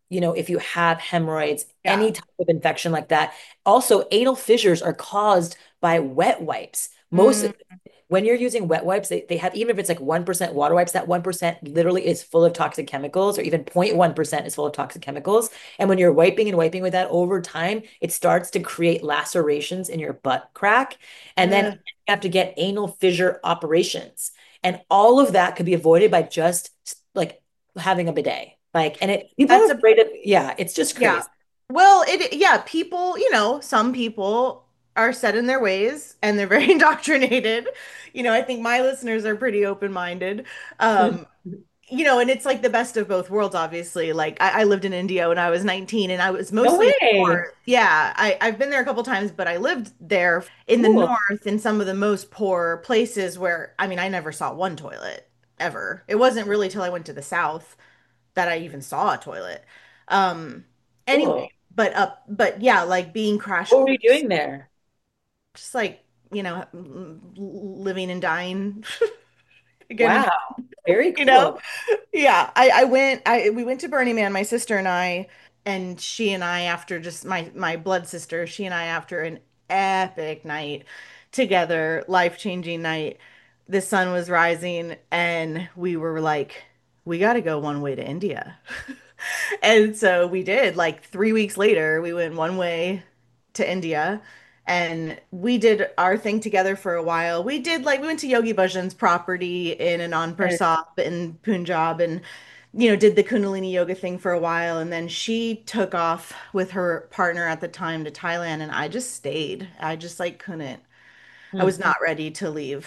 if you have hemorrhoids, Yeah. any type of infection like that. Also, anal fissures are caused by wet wipes. Most Mm, when you're using wet wipes, they have, even if it's like 1% water wipes, that 1% literally is full of toxic chemicals, or even 0.1% is full of toxic chemicals. And when you're wiping and wiping with that over time, it starts to create lacerations in your butt crack. And then ugh. you have to get anal fissure operations. And all of that could be avoided by just like having a bidet. Like, and people That's are a afraid of, yeah, it's just Yeah. crazy. Well, yeah, people, some people are set in their ways and they're very indoctrinated. I think my listeners are pretty open-minded. Um, and it's like the best of both worlds, obviously. Like I lived in India when I was 19 and I was No mostly in the way. north. Yeah, I've been there a couple times, but I lived there in the Cool. north in some of the most poor places where, I mean, I never saw one toilet ever. It wasn't really till I went to the south that I even saw a toilet. Um, anyway, Cool. but yeah, like being crash What were you course, doing there? just like, living and dying again and Wow. Very you know? cool. Yeah, we went to Burning Man, my sister and I, and she and I after just my blood sister, she and I after an epic night together, life-changing night. The sun was rising and we were like, we got to go one way to India. And so we did. Like 3 weeks later, we went one way to India and we did our thing together for a while. We went to Yogi Bhajan's property in Anandpur Nice. Sahib in Punjab and did the Kundalini yoga thing for a while and then she took off with her partner at the time to Thailand and I just stayed. I just like couldn't. I Hmm. was not ready to leave.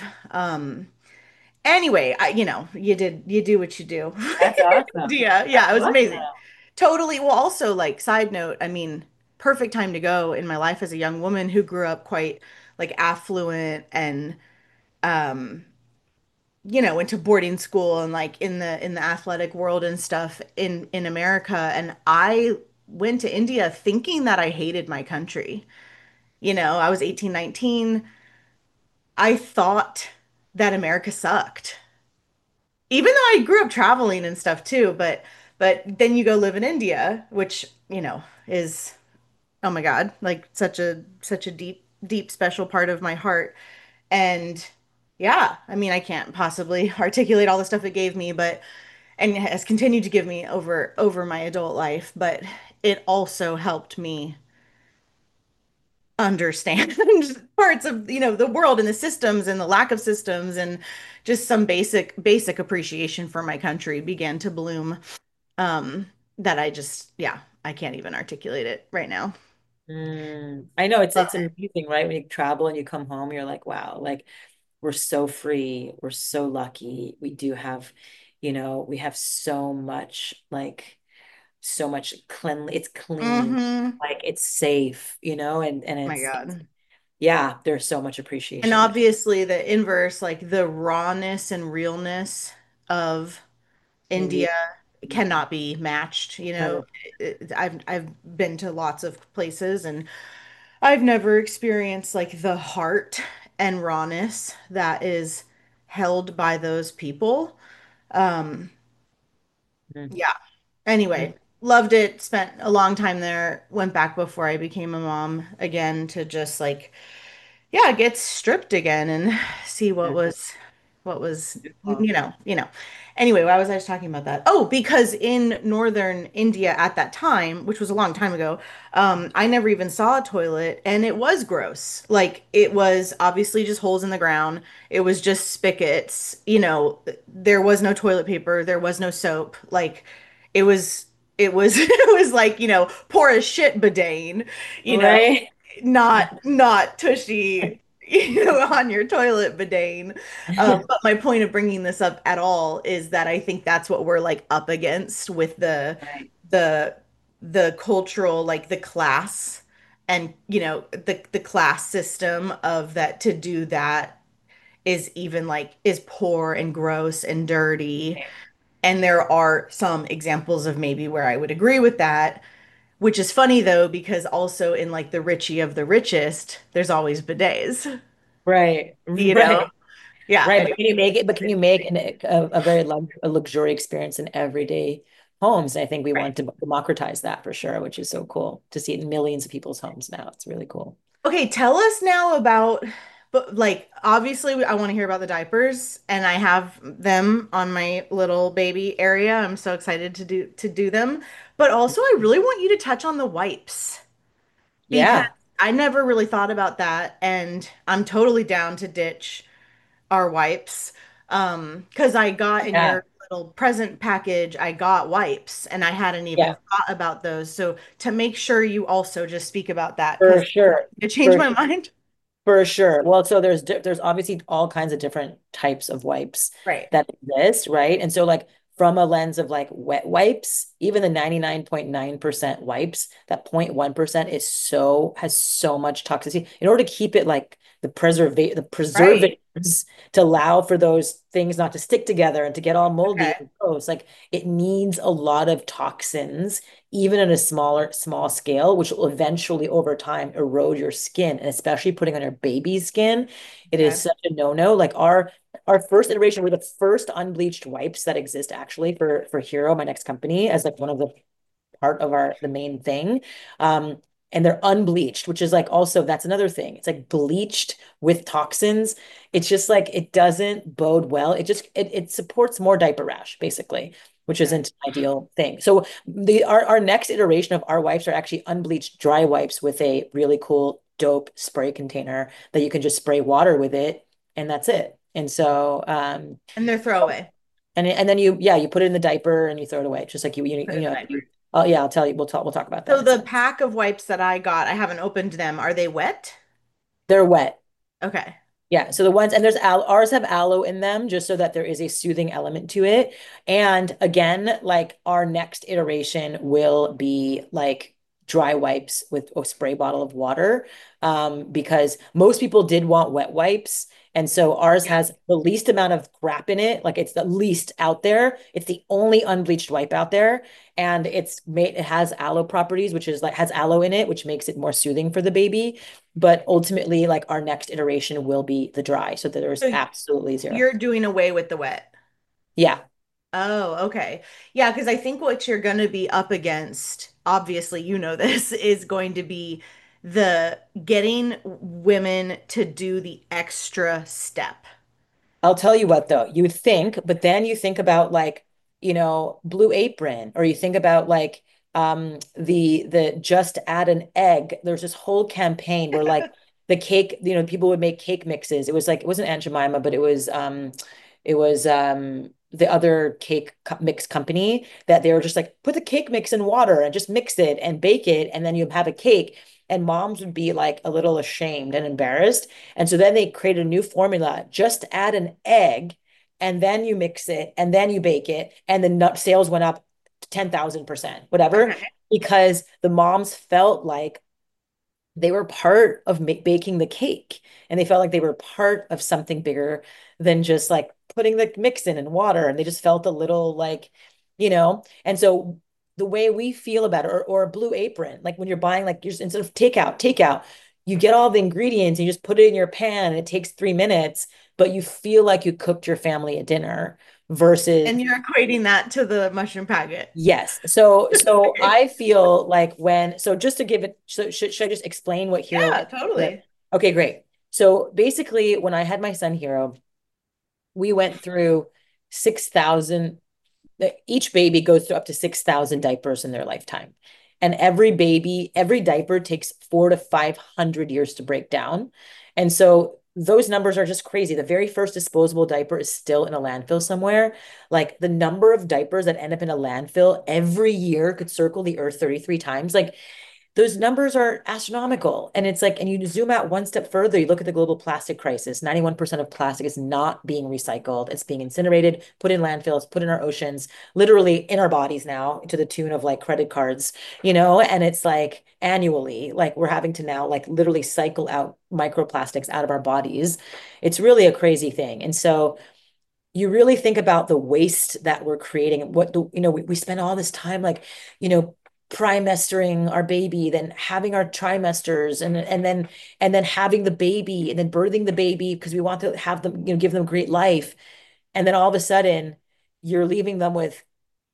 Anyway, you do what you do. That's awesome. Yeah, That's yeah, it was awesome. amazing. Totally. Well, also like side note, I mean, perfect time to go in my life as a young woman who grew up quite like affluent and um went to boarding school and like in the athletic world and stuff in America and I went to India thinking that I hated my country. I was 18, 19. I thought that America sucked. Even though I grew up traveling and stuff too, but then you go live in India, which, is oh my God, like such a deep special part of my heart. And yeah, I mean, I can't possibly articulate all the stuff it gave me, but and has continued to give me over my adult life, but it also helped me understand parts of, the world and the systems and the lack of systems and just some basic appreciation for my country began to bloom. That I just, yeah, I can't even articulate it right now. I know Love it's amazing, right? When you travel and you come home, you're like, wow, like we're so free. We're so lucky. We do have, we have so much, like so much it's it. clean, Oh like it's safe, and my it's God. yeah, there's so much And appreciation there. obviously the inverse, like the rawness and realness of India. India cannot be matched. No. I've been to lots of places and I've never experienced like the heart and rawness that is held by those people. Um, Mm, yeah. mm, Anyway, loved it. Spent a long time there. Went back before I became a mom again to just like, yeah, get stripped again and see yeah. what was Beautiful. anyway, why was I just talking about that? Oh, because in northern India at that time, which was a long time ago, I never even saw a toilet and it was gross. Like it was obviously just holes in the ground. It was just spigots, there was no toilet paper, there was no soap. Like it was it was like, pour a shit bidet, you know Right. not tushy, on your toilet bidet. But my point of bringing this up at all is that I think that's what we're like up against with Right. the the cultural, like the class and the class system of that to do that is even like is poor and gross and dirty. And there are some examples of maybe where I would agree with that, which is funny though, because also in like the richie of the richest, there's always bidets, Right. you know? Right. Yeah, Right. But anyway. can you make it? But can you make a very a luxury experience an everyday homes. And I think we Right. want to democratize that for sure, which is so cool to see it in millions of people's homes now. It's really cool. Okay, tell us now about, but like obviously I want to hear about the diapers and I have them on my little baby area. I'm so excited to do them. But also I really want you to touch on the wipes because Yeah. I never really thought about that and I'm totally down to ditch our wipes. Because I got in Yeah. your little present package, I got wipes and I hadn't even Yeah. thought about those. So to make sure you also just speak about that For because sure. it changed For my mind. For sure. Well, so there's obviously all kinds of different types of wipes Right. that exist, right? And so like from a lens of like wet wipes, even the 99.9% wipes, that 0.1% is so has so much toxicity. In order to keep it like the Right. preservatives to allow for those things not to stick together and to get all moldy Okay. and gross, like it needs a lot of toxins even at a small scale, which will eventually over time erode your skin, and especially putting on your baby's skin, it is Okay. such a no-no. Like our first iteration were the first unbleached wipes that exist actually for Hero, my next company, as like one of the part of the main thing. Um, and they're unbleached, which is like also that's another thing. It's like bleached with toxins. It's just like it doesn't bode well. It supports more diaper rash, basically, which Okay. isn't an ideal thing. So our next iteration of our wipes are actually unbleached dry wipes with a really cool, dope spray container that you can just spray water with it, and that's it. And so And they're throwaway. and then you put it in the diaper and you throw it away, just like Put it in the diaper. oh yeah, I'll tell you. We'll talk about that So in a the second. pack of wipes that I got, I haven't opened them. Are they wet? They're wet. Okay. Yeah, so the ones and there's al ours have aloe in them just so that there is a soothing element to it. And again, like our next iteration will be like dry wipes with a spray bottle of water, because most people did want wet wipes. And so ours Yeah. has the least amount of crap in it. Like it's the least out there. It's the only unbleached wipe out there. And it has aloe properties, which is like has aloe in it, which makes it more soothing for the baby. But ultimately, like our next iteration will be the dry, so that there's So absolutely zero. you're doing away with the wet. Yeah, Oh, okay. Yeah, because I think what you're going to be up against, obviously, you know this, is going to be the getting women to do the extra step. I'll tell you what though, you think, but then you think about like, Blue Apron, or you think about like the just add an egg. There's this whole campaign where like the cake, people would make cake mixes. It was like it wasn't Aunt Jemima, but it was the other mix company that they were just like put the cake mix in water and just mix it and bake it and then you have a cake. And moms would be like a little ashamed and embarrassed. And so then they created a new formula. Just add an egg and then you mix it and then you bake it. And the nut sales went up 10,000%, whatever, Okay. because the moms felt like they were part of baking the cake and they felt like they were part of something bigger than just like putting the mix in and water. And they just felt a little like, and so the way we feel about it, or a Blue Apron, like when you're buying, like you're just, instead of takeout, you get all the ingredients and you just put it in your pan and it takes 3 minutes, but you feel like you cooked your family a dinner versus And you're equating that to the mushroom packet. yes. So Okay. I feel like so just to give it, so should I just explain what Hero Yeah, is? totally. Okay, great. So basically, when I had my son Hero, we went through 6,000, each baby goes through up to 6,000 diapers in their lifetime. And every diaper takes 400 to 500 years to break down. And so those numbers are just crazy. The very first disposable diaper is still in a landfill somewhere. Like the number of diapers that end up in a landfill every year could circle the earth 33 times. Like those numbers are astronomical. And it's like, and you zoom out one step further, you look at the global plastic crisis. 91% of plastic is not being recycled. It's being incinerated, put in landfills, put in our oceans, literally in our bodies now to the tune of like credit cards, and it's like annually, like we're having to now like literally cycle out microplastics out of our bodies. It's really a crazy thing. And so you really think about the waste that we're creating and we spend all this time like, you know, primestering our baby, then having our trimesters and then having the baby and then birthing the baby because we want to have them, give them a great life. And then all of a sudden you're leaving them with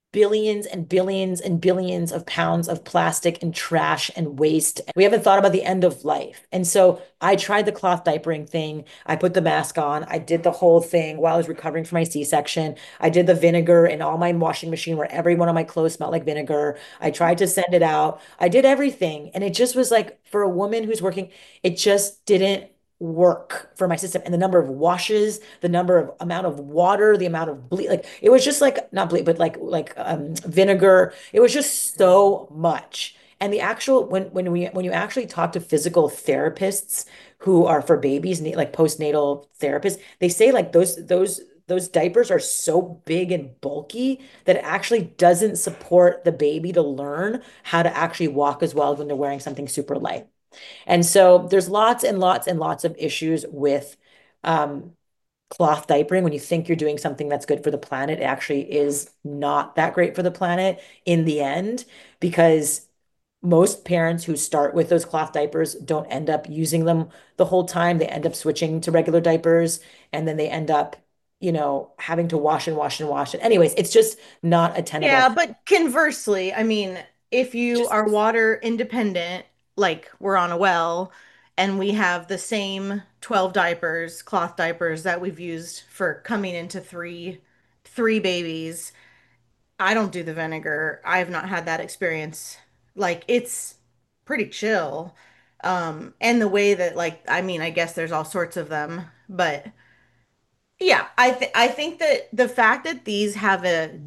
billions and billions and billions of pounds of plastic and trash and waste. We haven't thought about the end of life. And so I tried the cloth diapering thing. I put the mask on. I did the whole thing while I was recovering from my C-section. I did the vinegar in all my washing machine where every one of my clothes smelled like vinegar. I tried to send it out. I did everything. And it just was like for a woman who's working, it just didn't work for my system, and the number of washes, the number of amount of water, the amount of bleach, like it was just like not bleach, but vinegar. It was just so much. And the actual when you actually talk to physical therapists who are for babies, like postnatal therapists, they say like those diapers are so big and bulky that it actually doesn't support the baby to learn how to actually walk as well when they're wearing something super light. And so there's lots and lots and lots of issues with um, cloth diapering. When you think you're doing something that's good for the planet, it actually is not that great for the planet in the end, because most parents who start with those cloth diapers don't end up using them the whole time. They end up switching to regular diapers, and then they end up, having to wash and wash and wash. And anyways, it's just not a tenable. Yeah, but conversely, I mean, if you Just are water independent, like we're on a well, and we have the same 12 diapers, cloth diapers that we've used for coming into three babies, I don't do the vinegar. I have not had that experience. Like it's pretty chill. And the way that like I mean, I guess there's all sorts of them, but yeah, I think that the fact that these have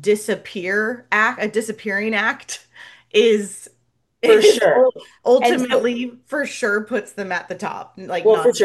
a disappearing act is for is sure. And so ultimately for sure puts them at the top. Like well, for not sure.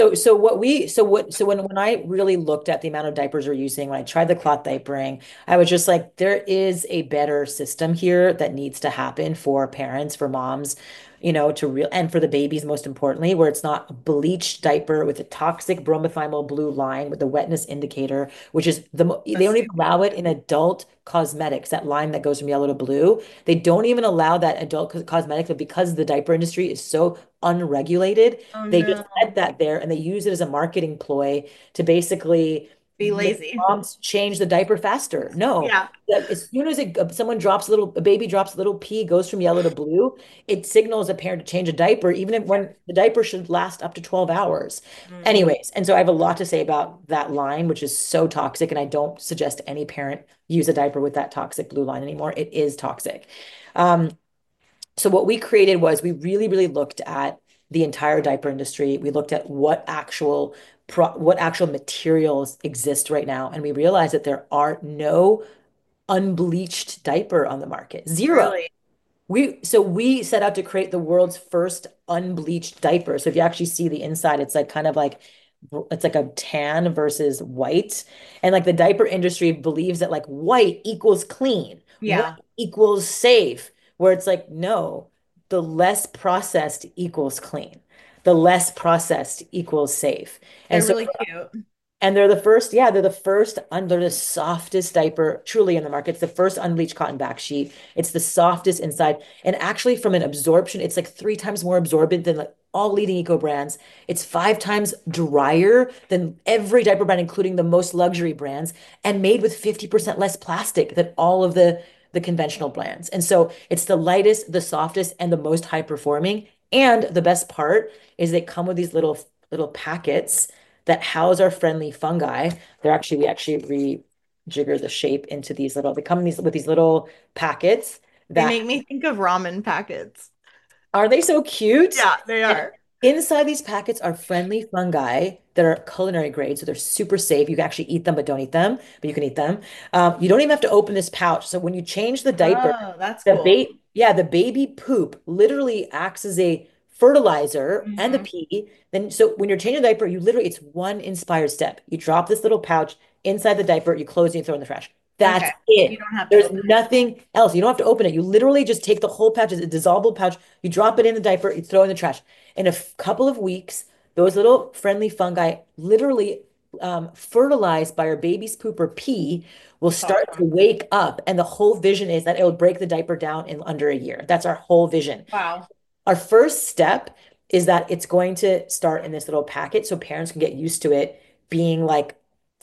So when I really looked at the amount of diapers we're using, when I tried the cloth diapering, I was just like, there is a better system here that needs to happen for parents, for moms, to real and for the babies, most importantly, where it's not a bleached diaper with a toxic bromothymol blue line with the wetness indicator, which is they that's don't even too allow it in adult cosmetics, that line that goes from yellow to blue. They don't even allow that adult cosmetics, but because the diaper industry is so unregulated, oh they just no, let that there and they use it as a marketing ploy to basically be make lazy. moms change the diaper faster. No, Yeah. as soon as someone drops a baby drops a little pee, goes from yellow to blue, it signals a parent to change a diaper, even if when the diaper should last up to 12 hours. Mm. Anyways, and so I have a lot to say about that line, which is so toxic, and I don't suggest any parent use a diaper with that toxic blue line anymore. It is toxic. Um, so what we created was we really, really looked at the entire diaper industry. We looked at what actual materials exist right now, and we realized that there are no unbleached diaper on the market. Zero. Really? We set out to create the world's first unbleached diaper. So if you actually see the inside, it's like kind of like it's like a tan versus white. And like the diaper industry believes that like white equals clean, white Yeah, equals safe, where it's like, no, the less processed equals clean. The less processed equals safe. And they're so really cute. and they're the softest diaper truly in the market. It's the first unbleached cotton back sheet. It's the softest inside. And actually, from an absorption, it's like 3 times more absorbent than like all leading eco brands. It's 5 times drier than every diaper brand, including the most luxury brands, and made with 50% less plastic than all of the conventional brands. And so it's the lightest, the softest, and the most high performing. And the best part is they come with these little packets that house our friendly fungi. We actually rejigger the shape into they come in with these little packets They that make me think of ramen packets. are they so cute? Yeah, they And are. inside these packets are friendly fungi that are culinary grade, so they're super safe. You can actually eat them, but don't eat them, but you can eat them. You don't even have to open this pouch. So when you change the diaper, Oh, that's cool. the baby poop literally acts as a fertilizer and the Hmm. pee. Then, so when you're changing the diaper, it's one inspired step. You drop this little pouch inside the diaper, you close it, you throw it in the trash. That's Okay. You it. don't have to There's open it. nothing else. You don't have to open it. You literally just take the whole pouch, it's a dissolvable pouch, you drop it in the diaper, you throw it in the trash. In a couple of weeks, those little friendly fungi, literally fertilized by our baby's poop or pee, will That's start to awesome. wake up. And the whole vision is that it will break the diaper down in under a year. That's our whole vision. Wow. Our first step is that it's going to start in this little packet so parents can get used to it being like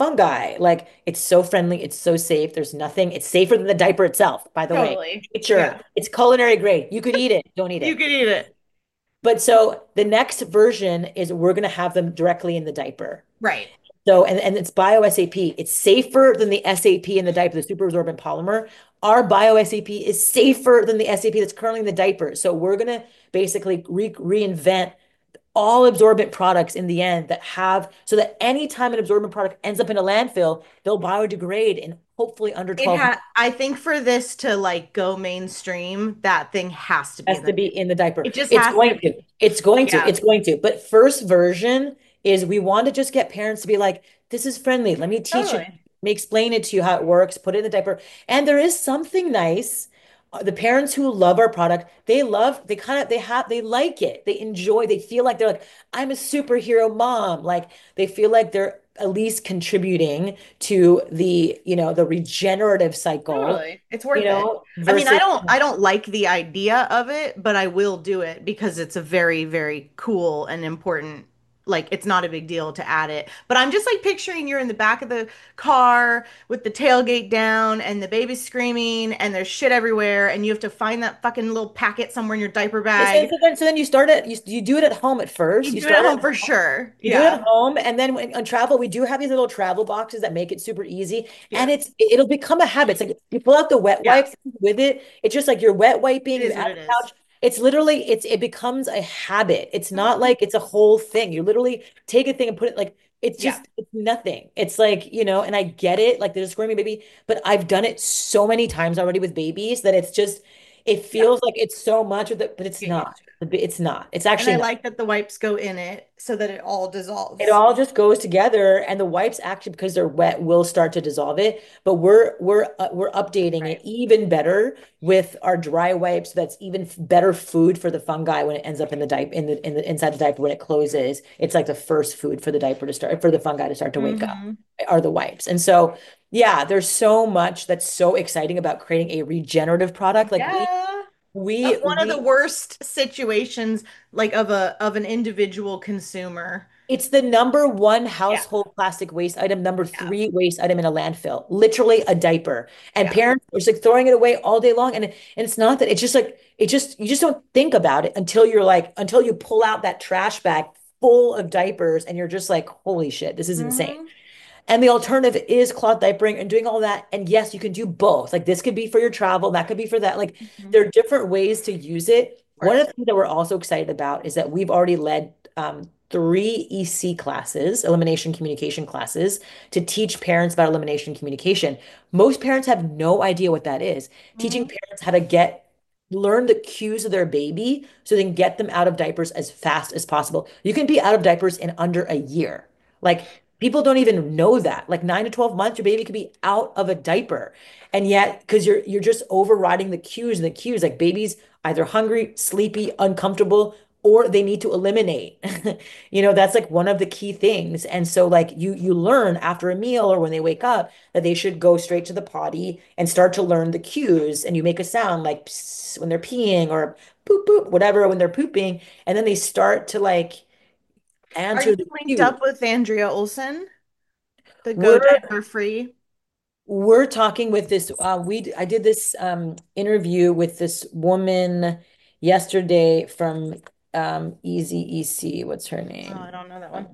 fungi. Like it's so friendly, it's so safe. There's nothing, it's safer than the diaper itself, by the way. Totally. Nature, Yeah. it's culinary grade. You could eat it, don't eat You it. could eat it. But so the next version is we're going to have them directly in the diaper. Right. So, and it's bio SAP. It's safer than the SAP in the diaper, the super absorbent polymer. Our bio SAP is safer than the SAP that's currently in the diaper. So we're going to basically reinvent all absorbent products in the end that have, so that anytime an absorbent product ends up in a landfill, they'll biodegrade in hopefully under It 12 months. I think for this to like go mainstream, that thing has to be Has in to the be in the diaper. it just It's has to going to. be. It's going to. Yeah. It's going to. But first version is we want to just get parents to be like, this is friendly. Let me teach you, let Totally. me explain it to you how it works, put it in the diaper. And there is something nice. The parents who love our product, they kind of, they like it. They enjoy, they feel like they're like, I'm a superhero mom. Like they feel like they're at least contributing to the regenerative cycle, Totally. It's worth it. I mean, versus I don't like the idea of it, but I will do it because it's a very, very cool and important, like it's not a big deal to add it. But I'm just like picturing you're in the back of the car with the tailgate down and the baby's screaming and there's shit everywhere and you have to find that fucking little packet somewhere in your diaper yeah, So, bag. so then, so then you start it, you do it at home at first. You You do it at start home it, for sure. you do it at Yeah. home, and then on travel, we do have these little travel boxes that make it super easy, and Yeah. it'll become a habit. It's like you pull out the wet Yeah. wipes with it. It's just like you're wet It wiping. You is what add it a is. couch. It's literally it becomes a habit. It's not Mhm. like it's a whole thing. You literally take a thing and put it like Yeah. it's nothing. It's like, and I get it, like there's a squirmy baby, but I've done it so many times already with babies that it's just it Yeah. feels like it's so much of it, but it's Get not. used to it. It's not. It's And actually I not. like that the wipes go in it so that it all It dissolves. all just goes together, and the wipes actually, because they're wet, will start to dissolve it. But we're updating it Right. even better with our dry wipes. That's even better food for the fungi when it ends up in the diaper in the inside the diaper when it closes. It's like the first food for the diaper to start for the fungi to start to wake up Hmm. are the wipes. And so yeah, there's so much that's so exciting about creating a regenerative product. Like we Yeah. we That's one of the we worst situations like of an individual consumer. It's the number one Yeah. household plastic waste item, number Yeah. three waste item in a landfill, literally a diaper. And Yeah. parents are just like throwing it away all day long. And it's not that it's just like, you just don't think about it until you pull out that trash bag full of diapers and you're just like, holy shit, this is insane. Hmm. And the alternative is cloth diapering and doing all that. And yes, you can do both. Like this could be for your travel, that could be for that. Like Hmm. there are different ways to use it. Of One of course. the things that we're also excited about is that we've already led three EC classes, elimination communication classes, to teach parents about elimination communication. Most parents have no idea what that is. Teaching Hmm. parents how to learn the cues of their baby so they can get them out of diapers as fast as possible. You can be out of diapers in under a year. Like people don't even know that. Like 9 to 12 months, your baby could be out of a diaper. And yet, because you're just overriding the cues and the cues, like babies either hungry, sleepy, uncomfortable, or they need to eliminate. That's like one of the key things. And so like you learn after a meal or when they wake up that they should go straight to the potty and start to learn the cues. And you make a sound like psst when they're peeing or poop poop, whatever, when they're pooping. And then they start to like Are you answer the linked cue. up with Andrea Olson, the Go We're Diaper Free? we're talking with this I did this interview with this woman yesterday from Easy EC. What's her Oh, I name? don't know that one. Um,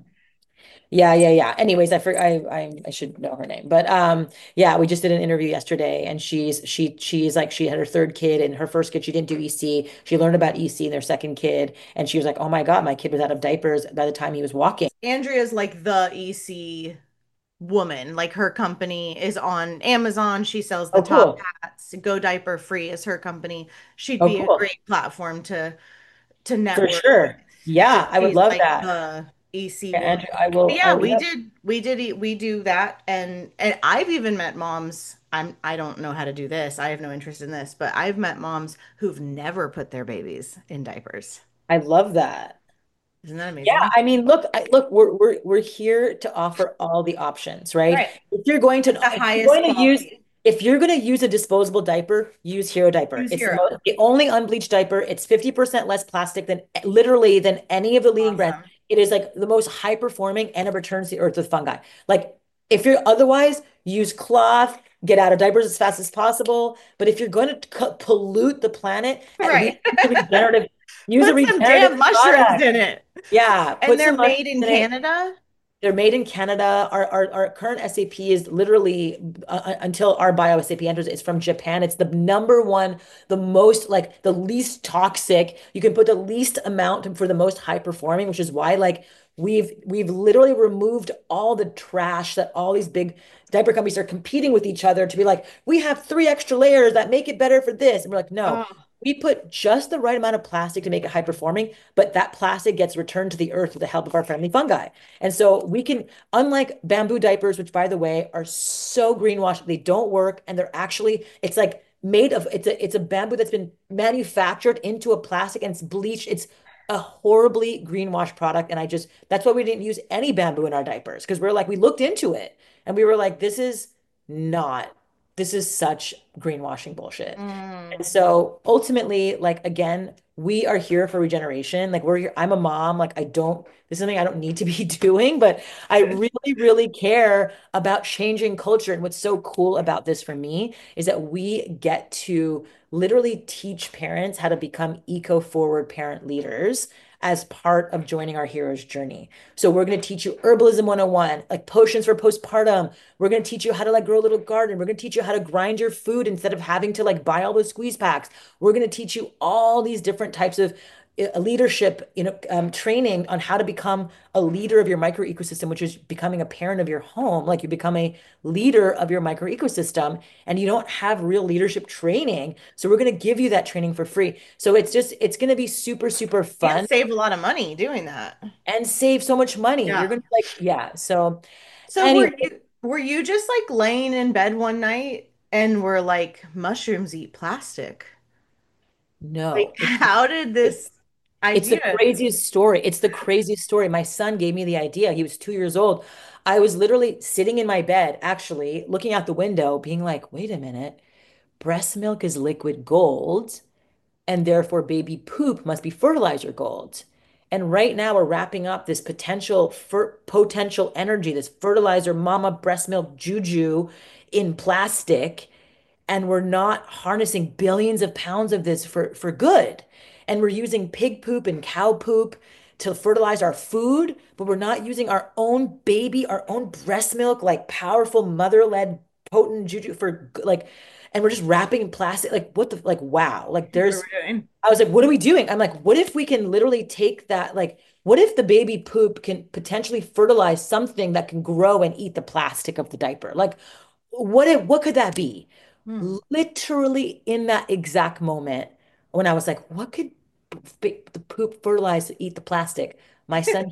yeah. Anyways, I should know her name. But yeah, we just did an interview yesterday and she's like she had her third kid and her first kid she didn't do EC. She learned about EC in their second kid and she was like, "Oh my God, my kid was out of diapers by the time he was walking." Andrea's like the EC woman. Like her company is on Amazon. She sells the Oh, top cool. hats. Go Diaper Free is her company. She'd Oh, be a cool. great platform to For network with sure. because Yeah, I would she's love like that. the EC Yeah, woman. Andrew, But I yeah, would love. we do that and I've even met moms. I don't know how to do this. I have no interest in this, but I've met moms who've never put their babies in diapers. I love that. Isn't that Yeah, amazing? I mean, look, we're here to offer all the options, right? Right. At the If you're highest going to use quality. if you're going to use a disposable diaper, use Hero diaper. Use It's Hero. the only unbleached diaper. It's 50% less plastic than literally than any of the leading brands. Awesome. It is like the most high performing and it returns the earth with fungi. Like If you're otherwise, use cloth, get out of diapers as fast as possible. But if you're going to pollute the planet, at least Right. use a Put some regenerative damn mushrooms product. in it. Yeah, And put they're some mushrooms made in in it. Canada? They're made in Canada. Our current SAP is literally until our bio SAP enters, it's from Japan. It's the number one, the most like the least toxic. You can put the least amount for the most high performing, which is why like we've literally removed all the trash that all these big diaper companies are competing with each other to be like, we have three extra layers that make it better for this. And we're like, no, Oh, we put just the right amount of plastic to make it high performing, but that plastic gets returned to the earth with the help of our friendly fungi. And so we can, unlike bamboo diapers, which by the way are so greenwashed, they don't work, and they're actually, it's like made of, it's a bamboo that's been manufactured into a plastic and it's bleached. It's a horribly greenwash product. And that's why we didn't use any bamboo in our diapers because we're like, we looked into it and we were like, not, this is such greenwashing bullshit. And mm. so ultimately, like again, we are here for regeneration. Like we're here, I'm a mom. Like I don't, this is something I don't need to be doing, but I really, really care about changing culture. And what's so cool about this for me is that we get to literally teach parents how to become eco-forward parent leaders as part of joining our hero's journey. So we're going to teach you herbalism 101, like potions for postpartum. We're going to teach you how to like grow a little garden. We're going to teach you how to grind your food instead of having to like buy all those squeeze packs. We're going to teach you all these different types of leadership, training on how to become a leader of your micro ecosystem, which is becoming a parent of your home. Like you become a leader of your micro ecosystem, and you don't have real leadership training. So we're going to give you that training for free. So it's going to be super, super And fun save a lot of money doing that. and save so much money. You're Yeah. going to like, yeah. So So anyway, were you just like laying in bed one night and were like mushrooms eat plastic? Like no, how did it's this It's the idea? craziest story. It's the craziest story. My son gave me the idea. He was 2 years old. I was literally sitting in my bed, actually looking out the window, being like, wait a minute, breast milk is liquid gold, and therefore baby poop must be fertilizer gold. And right now we're wrapping up this potential energy, this fertilizer mama breast milk juju in plastic, and we're not harnessing billions of pounds of this for good. And we're using pig poop and cow poop to fertilize our food, but we're not using our own baby, our own breast milk, like powerful mother-led potent juju for like, and we're just wrapping in plastic. Like, what the, like, wow. Like, What are we doing? I was like, what are we doing? I'm like, what if we can literally take that? Like, what if the baby poop can potentially fertilize something that can grow and eat the plastic of the diaper? Like, what could that be? Hmm. Literally in that exact moment when I was like, what could the poop fertilize to eat the plastic? My son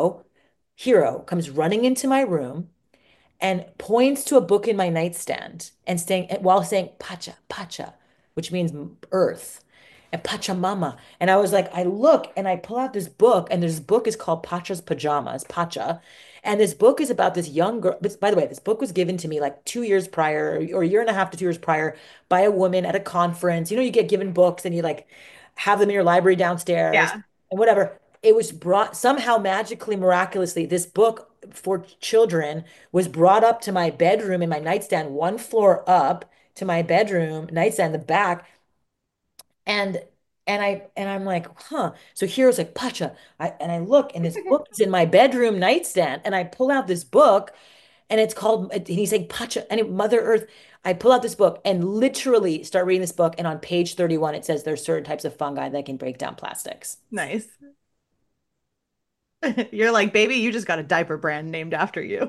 Hero comes running into my room and points to a book in my nightstand and saying while saying Pacha, Pacha, which means earth, and Pachamama. And I was like, I look and I pull out this book, and this book is called Pacha's Pajamas, Pacha. And this book is about this young girl. By the way, this book was given to me like 2 years prior, or a year and a half to 2 years prior, by a woman at a conference. You get given books and you like have them in your library downstairs Yeah. and whatever. It was brought somehow magically, miraculously, this book for children was brought up to my bedroom in my nightstand, one floor up to my bedroom nightstand, the back. And I'm like, huh. So here's like Pacha. I look and this book is in my bedroom nightstand. And I pull out this book and it's called, and he's saying Pacha and Mother Earth. I pull out this book and literally start reading this book. And on page 31, it says there's certain types of fungi that can break down plastics. Nice. You're like, baby, you just got a diaper brand named after you.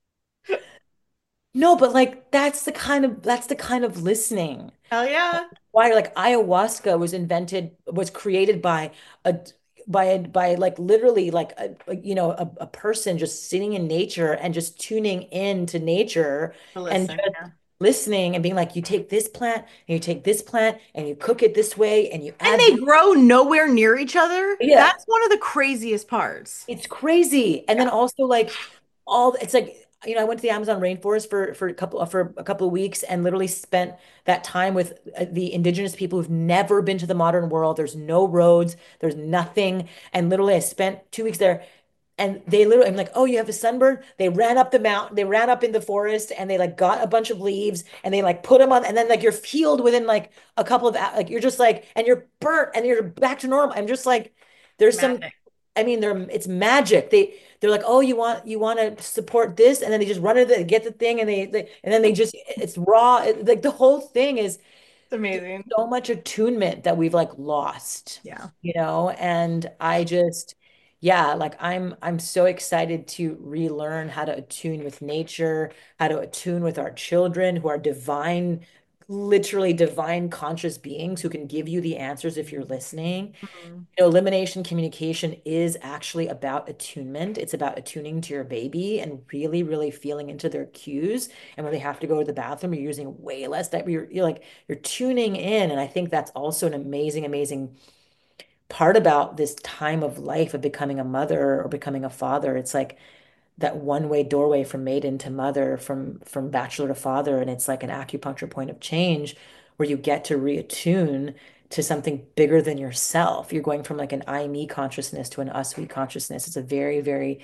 No, but like that's the kind of listening. Hell yeah. Why like ayahuasca was created a by like literally like a person just sitting in nature and just tuning in to nature To and listen. just Yeah. listening and being like, you take this plant and you take this plant and you cook it this way and you And add they this. grow nowhere near each other. Yeah, That's one of the craziest parts. it's crazy. And then Yeah. also like it's like, I went to the Amazon rainforest for a couple of weeks and literally spent that time with the indigenous people who've never been to the modern world. There's no roads, there's nothing. And literally I spent 2 weeks there And they literally, I'm like, oh, you have a sunburn? They ran up the mountain, they ran up in the forest and they like got a bunch of leaves and they like put them on. And then like you're healed within like a couple of, like, you're just like, and you're burnt and you're back to normal. I'm just like, there's some, Magic. I mean, it's magic. They're like, oh, you want to support this. And then they just run it, they get the thing and and then they just, it's raw. Like the whole thing is, It's there's amazing. so much attunement that we've like lost, Yeah. and I just, yeah, like I'm so excited to relearn how to attune with nature, how to attune with our children who are divine, literally divine conscious beings who can give you the answers if you're listening. Mhm. Elimination communication is actually about attunement. It's about attuning to your baby and really, really feeling into their cues. And when they have to go to the bathroom, you're using way less that you're like you're tuning in. And I think that's also an amazing, amazing part about this time of life of becoming a mother or becoming a father. It's like that one-way doorway from maiden to mother, from bachelor to father, and it's like an acupuncture point of change where you get to reattune to something bigger than yourself. You're going from like an I me consciousness to an us we consciousness. It's a very, very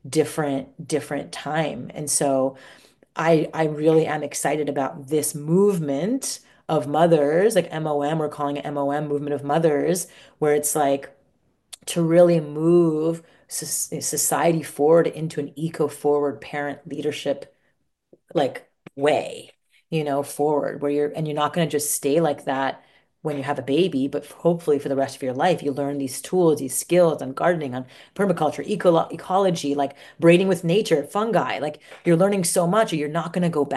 different time. And so I really am excited about this movement of mothers, like MOM, we're calling it MOM, movement of mothers, where it's like to really move society forward into an eco-forward parent leadership like way, forward where you're not going to just stay like that when you have a baby, but hopefully for the rest of your life, you learn these tools, these skills on gardening, on permaculture, ecology, like braiding with nature, fungi. Like you're learning so much, you're not going to go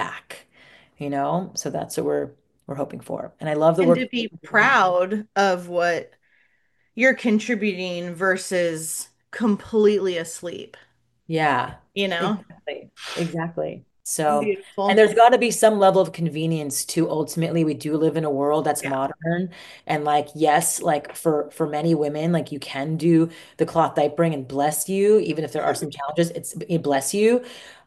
back. So that's what we're hoping for. And I love the And work. to be proud of what you're contributing versus completely asleep, Yeah, you know? exactly. Exactly. So, and Beautiful. there's got to be some level of convenience too. Ultimately, we do live in a world that's Yeah. modern. And like, yes, like for many women, like you can do the cloth diapering and bless you, even if there are some challenges, it bless you.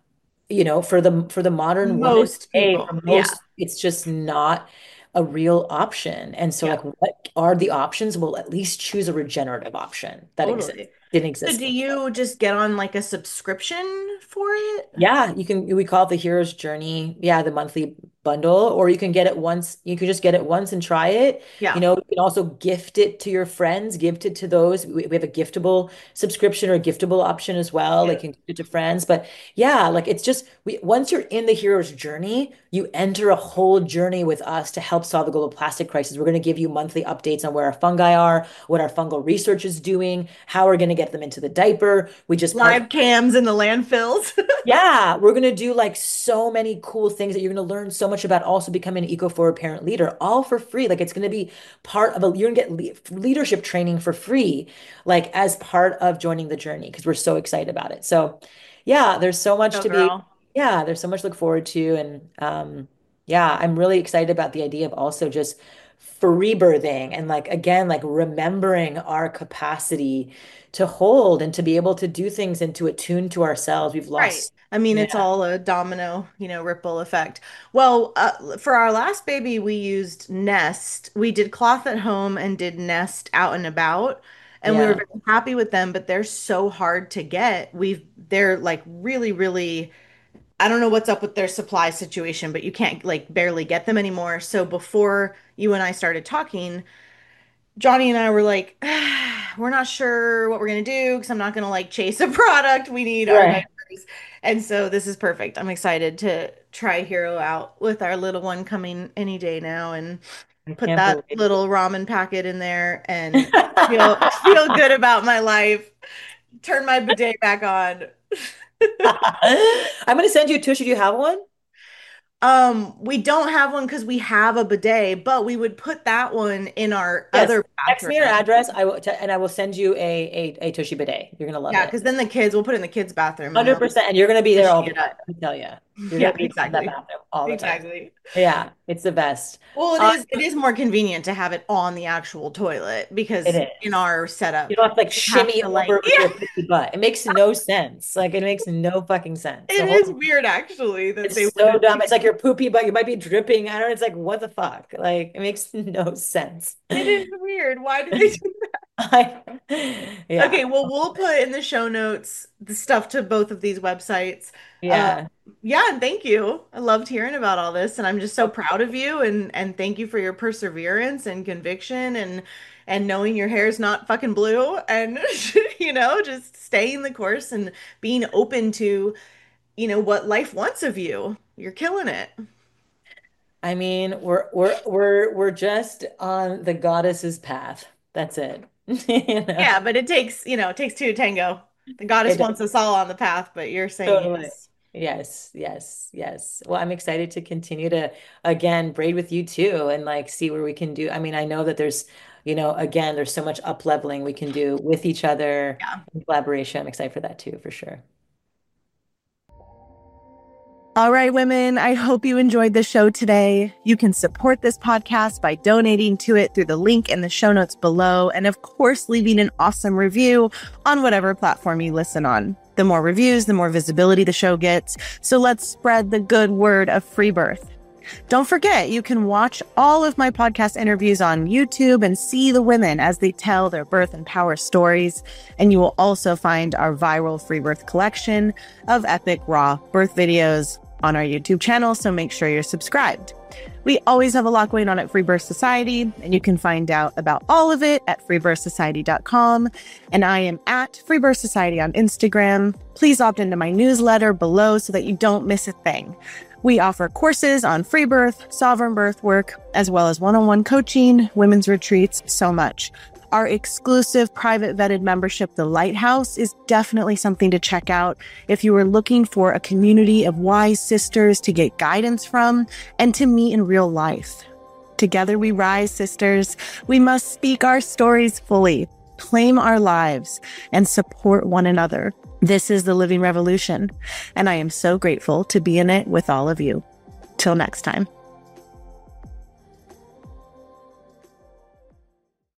For the modern woman Most today, people. for Yeah. most, it's just not a real option. And so Yeah. like what are the options? We'll at least choose a regenerative option that exists. Totally. Didn't So exist do before. you just get on like a subscription for it? Yeah, we call it the Hero's Journey. Yeah, the monthly bundle, or you can get it once. You could just get it once and try it. Yeah. You can also gift it to your friends, gift it to those. We have a giftable subscription or a giftable option as well. Like Yeah. you can gift it to friends. But yeah, like it's just once you're in the Hero's Journey, you enter a whole journey with us to help solve the global plastic crisis. We're going to give you monthly updates on where our fungi are, what our fungal research is doing, how we're going to get them into the diaper. We just partner. Live cams in the landfills. Yeah, we're gonna do like so many cool things that you're gonna learn so much about also becoming an eco-forward parent leader, all for free. Like it's gonna be part of you're gonna get leadership training for free, like as part of joining the journey, because we're so excited about it. So yeah, Go girl. there's so much to look forward to. And yeah, I'm really excited about the idea of also just free birthing and like again, like remembering our capacity to hold and to be able to do things and to attune to ourselves. We've Right. lost. I mean, Yeah. it's all a domino, ripple effect. Well, for our last baby, we used Nest. We did cloth at home and did Nest out and about, and we were Yeah. very happy with them, but they're so hard to get. They're like really, really, I don't know what's up with their supply situation, but you can't like barely get them anymore. So before you and I started talking, Johnny and I were like, we're not sure what we're gonna do because I'm not gonna like chase a product. We need our Right. diapers. And so this is perfect. I'm excited to try Hero out with our little one coming any day now and I put can't that believe little ramen packet in there and it. feel good about my life. Turn my bidet back on. I'm gonna send you a tissue. Do you have one? We don't have one because we have a bidet, but we would put that one in our Yes. other Text me your bathroom. address. I will send you a Tushy bidet. You're gonna love Yeah, it. because then we'll put it in the kids' bathroom and they'll 100%. And you're gonna be there all Fishing the it time. up. Let me tell you. You're gonna Yeah, be in that exactly. bathroom all the time. Exactly. Yeah, it's the best. Well, it Uh, is it is more convenient to have it on the actual toilet it because in is. our setup, You don't have to like we have shimmy to like over with your poopy butt. It makes no sense. Like it makes no fucking sense. it The is whole weird actually that they It's so wouldn't dumb. It's like your poopy butt. You might be dripping. I don't know. It's like what the fuck? Like it makes no sense. it is weird. Why do they do that? I, yeah, Okay, well, we'll put in the show notes the stuff to both of these websites. Uh, yeah. yeah, and thank you. I loved hearing about all this, and I'm just so proud of you, and thank you for your perseverance and conviction and knowing your hair is not fucking blue, and just staying the course and being open to, what life wants of you. You're killing it. I mean, we're just on the goddess's path. That's it. You know, Yeah, but it takes two to tango. The goddess it wants us all on the path, but you're saying totally. yes. Yes, yes, yes. Well, I'm excited to continue to again braid with you too and like see where we can do. I mean, I know that there's, again, there's so much up leveling we can do with each other Yeah. in collaboration. I'm excited for that too, for sure. All right, women, I hope you enjoyed the show today. You can support this podcast by donating to it through the link in the show notes below. And of course, leaving an awesome review on whatever platform you listen on. The more reviews, the more visibility the show gets. So let's spread the good word of free birth. Don't forget, you can watch all of my podcast interviews on YouTube and see the women as they tell their birth and power stories. And you will also find our viral free birth collection of epic raw birth videos on our YouTube channel, so make sure you're subscribed. We always have a lot going on at Free Birth Society, and you can find out about all of it at freebirthsociety.com. And I am at Free Birth Society on Instagram. Please opt into my newsletter below so that you don't miss a thing. We offer courses on free birth, sovereign birth work, as well as one-on-one coaching, women's retreats, so much. Our exclusive private vetted membership, The Lighthouse, is definitely something to check out if you are looking for a community of wise sisters to get guidance from and to meet in real life. Together we rise, sisters. We must speak our stories fully, claim our lives, and support one another. This is the Living Revolution, and I am so grateful to be in it with all of you. Till next time.